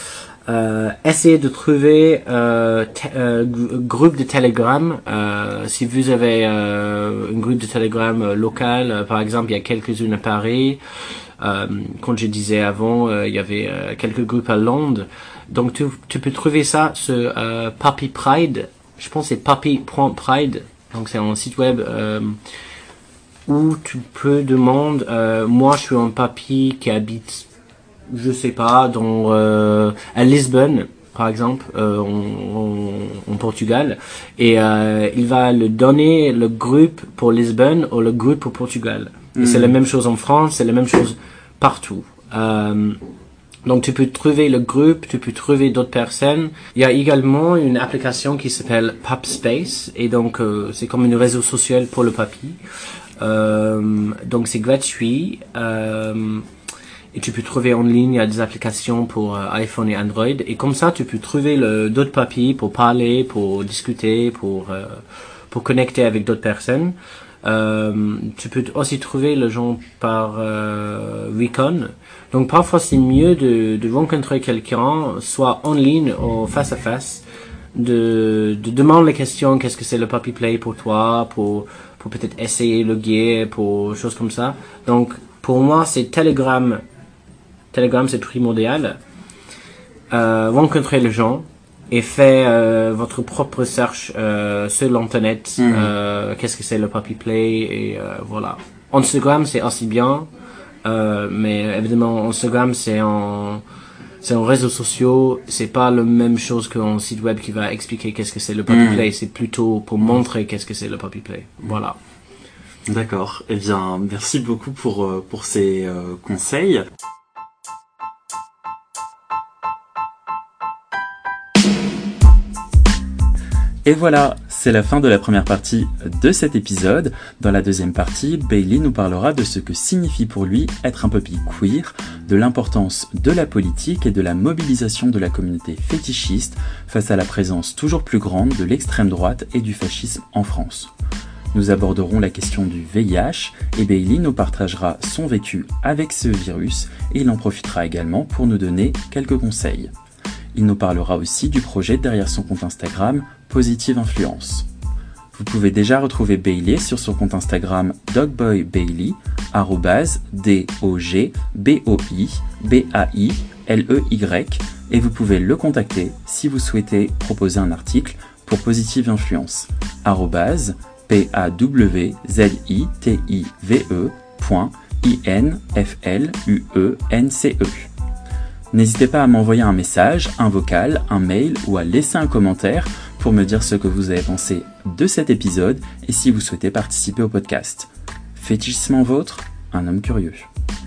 essayez de trouver groupe de Telegram. Si vous avez un groupe de Telegram local, par exemple, il y a quelques-unes à Paris. Comme je disais avant, il y avait quelques groupes à Londres. Donc tu peux trouver ça sur Puppy Pride. Je pense que c'est puppy.pride. Donc c'est un site web où tu peux demander. Moi, je suis un papy qui habite, je sais pas, à Lisbonne, par exemple, en Portugal, et il va le donner le groupe pour Lisbonne ou le groupe pour Portugal. Et c'est la même chose en France, c'est la même chose partout. Donc tu peux trouver le groupe, tu peux trouver d'autres personnes. Il y a également une application qui s'appelle PupSpace, et donc c'est comme un réseau social pour le papy. Donc c'est gratuit. Et tu peux trouver en ligne, il y a des applications pour iPhone et Android. Et comme ça, tu peux trouver d'autres papys pour parler, pour discuter, pour connecter avec d'autres personnes. Tu peux aussi trouver les gens par Recon. Donc parfois c'est mieux de rencontrer quelqu'un, soit en ligne ou face à face, de demander les questions, qu'est-ce que c'est le puppy play pour toi, pour peut-être essayer le guide, pour choses comme ça. Donc pour moi c'est Telegram c'est primordial. Rencontrer les gens et faire votre propre recherche sur l'internet. Qu'est-ce que c'est le puppy play, et voilà. Instagram c'est aussi bien, mais évidemment Instagram c'est un réseau social, c'est pas la même chose qu'un site web qui va expliquer qu'est-ce que c'est le puppy play, c'est plutôt pour montrer qu'est-ce que c'est le puppy play. Voilà. D'accord. Eh bien, merci beaucoup pour ces conseils. Et voilà, c'est la fin de la première partie de cet épisode. Dans la deuxième partie, Bailey nous parlera de ce que signifie pour lui être un puppy queer, de l'importance de la politique et de la mobilisation de la communauté fétichiste face à la présence toujours plus grande de l'extrême droite et du fascisme en France. Nous aborderons la question du VIH et Bailey nous partagera son vécu avec ce virus, et il en profitera également pour nous donner quelques conseils. Il nous parlera aussi du projet derrière son compte Instagram Positive Influence. Vous pouvez déjà retrouver Bailey sur son compte Instagram dogboybailey, @dogboybailey, et vous pouvez le contacter si vous souhaitez proposer un article pour Positive Influence, pawtive.influence. N'hésitez pas à m'envoyer un message, un vocal, un mail ou à laisser un commentaire pour me dire ce que vous avez pensé de cet épisode et si vous souhaitez participer au podcast. Fétichissement vôtre, un homme curieux.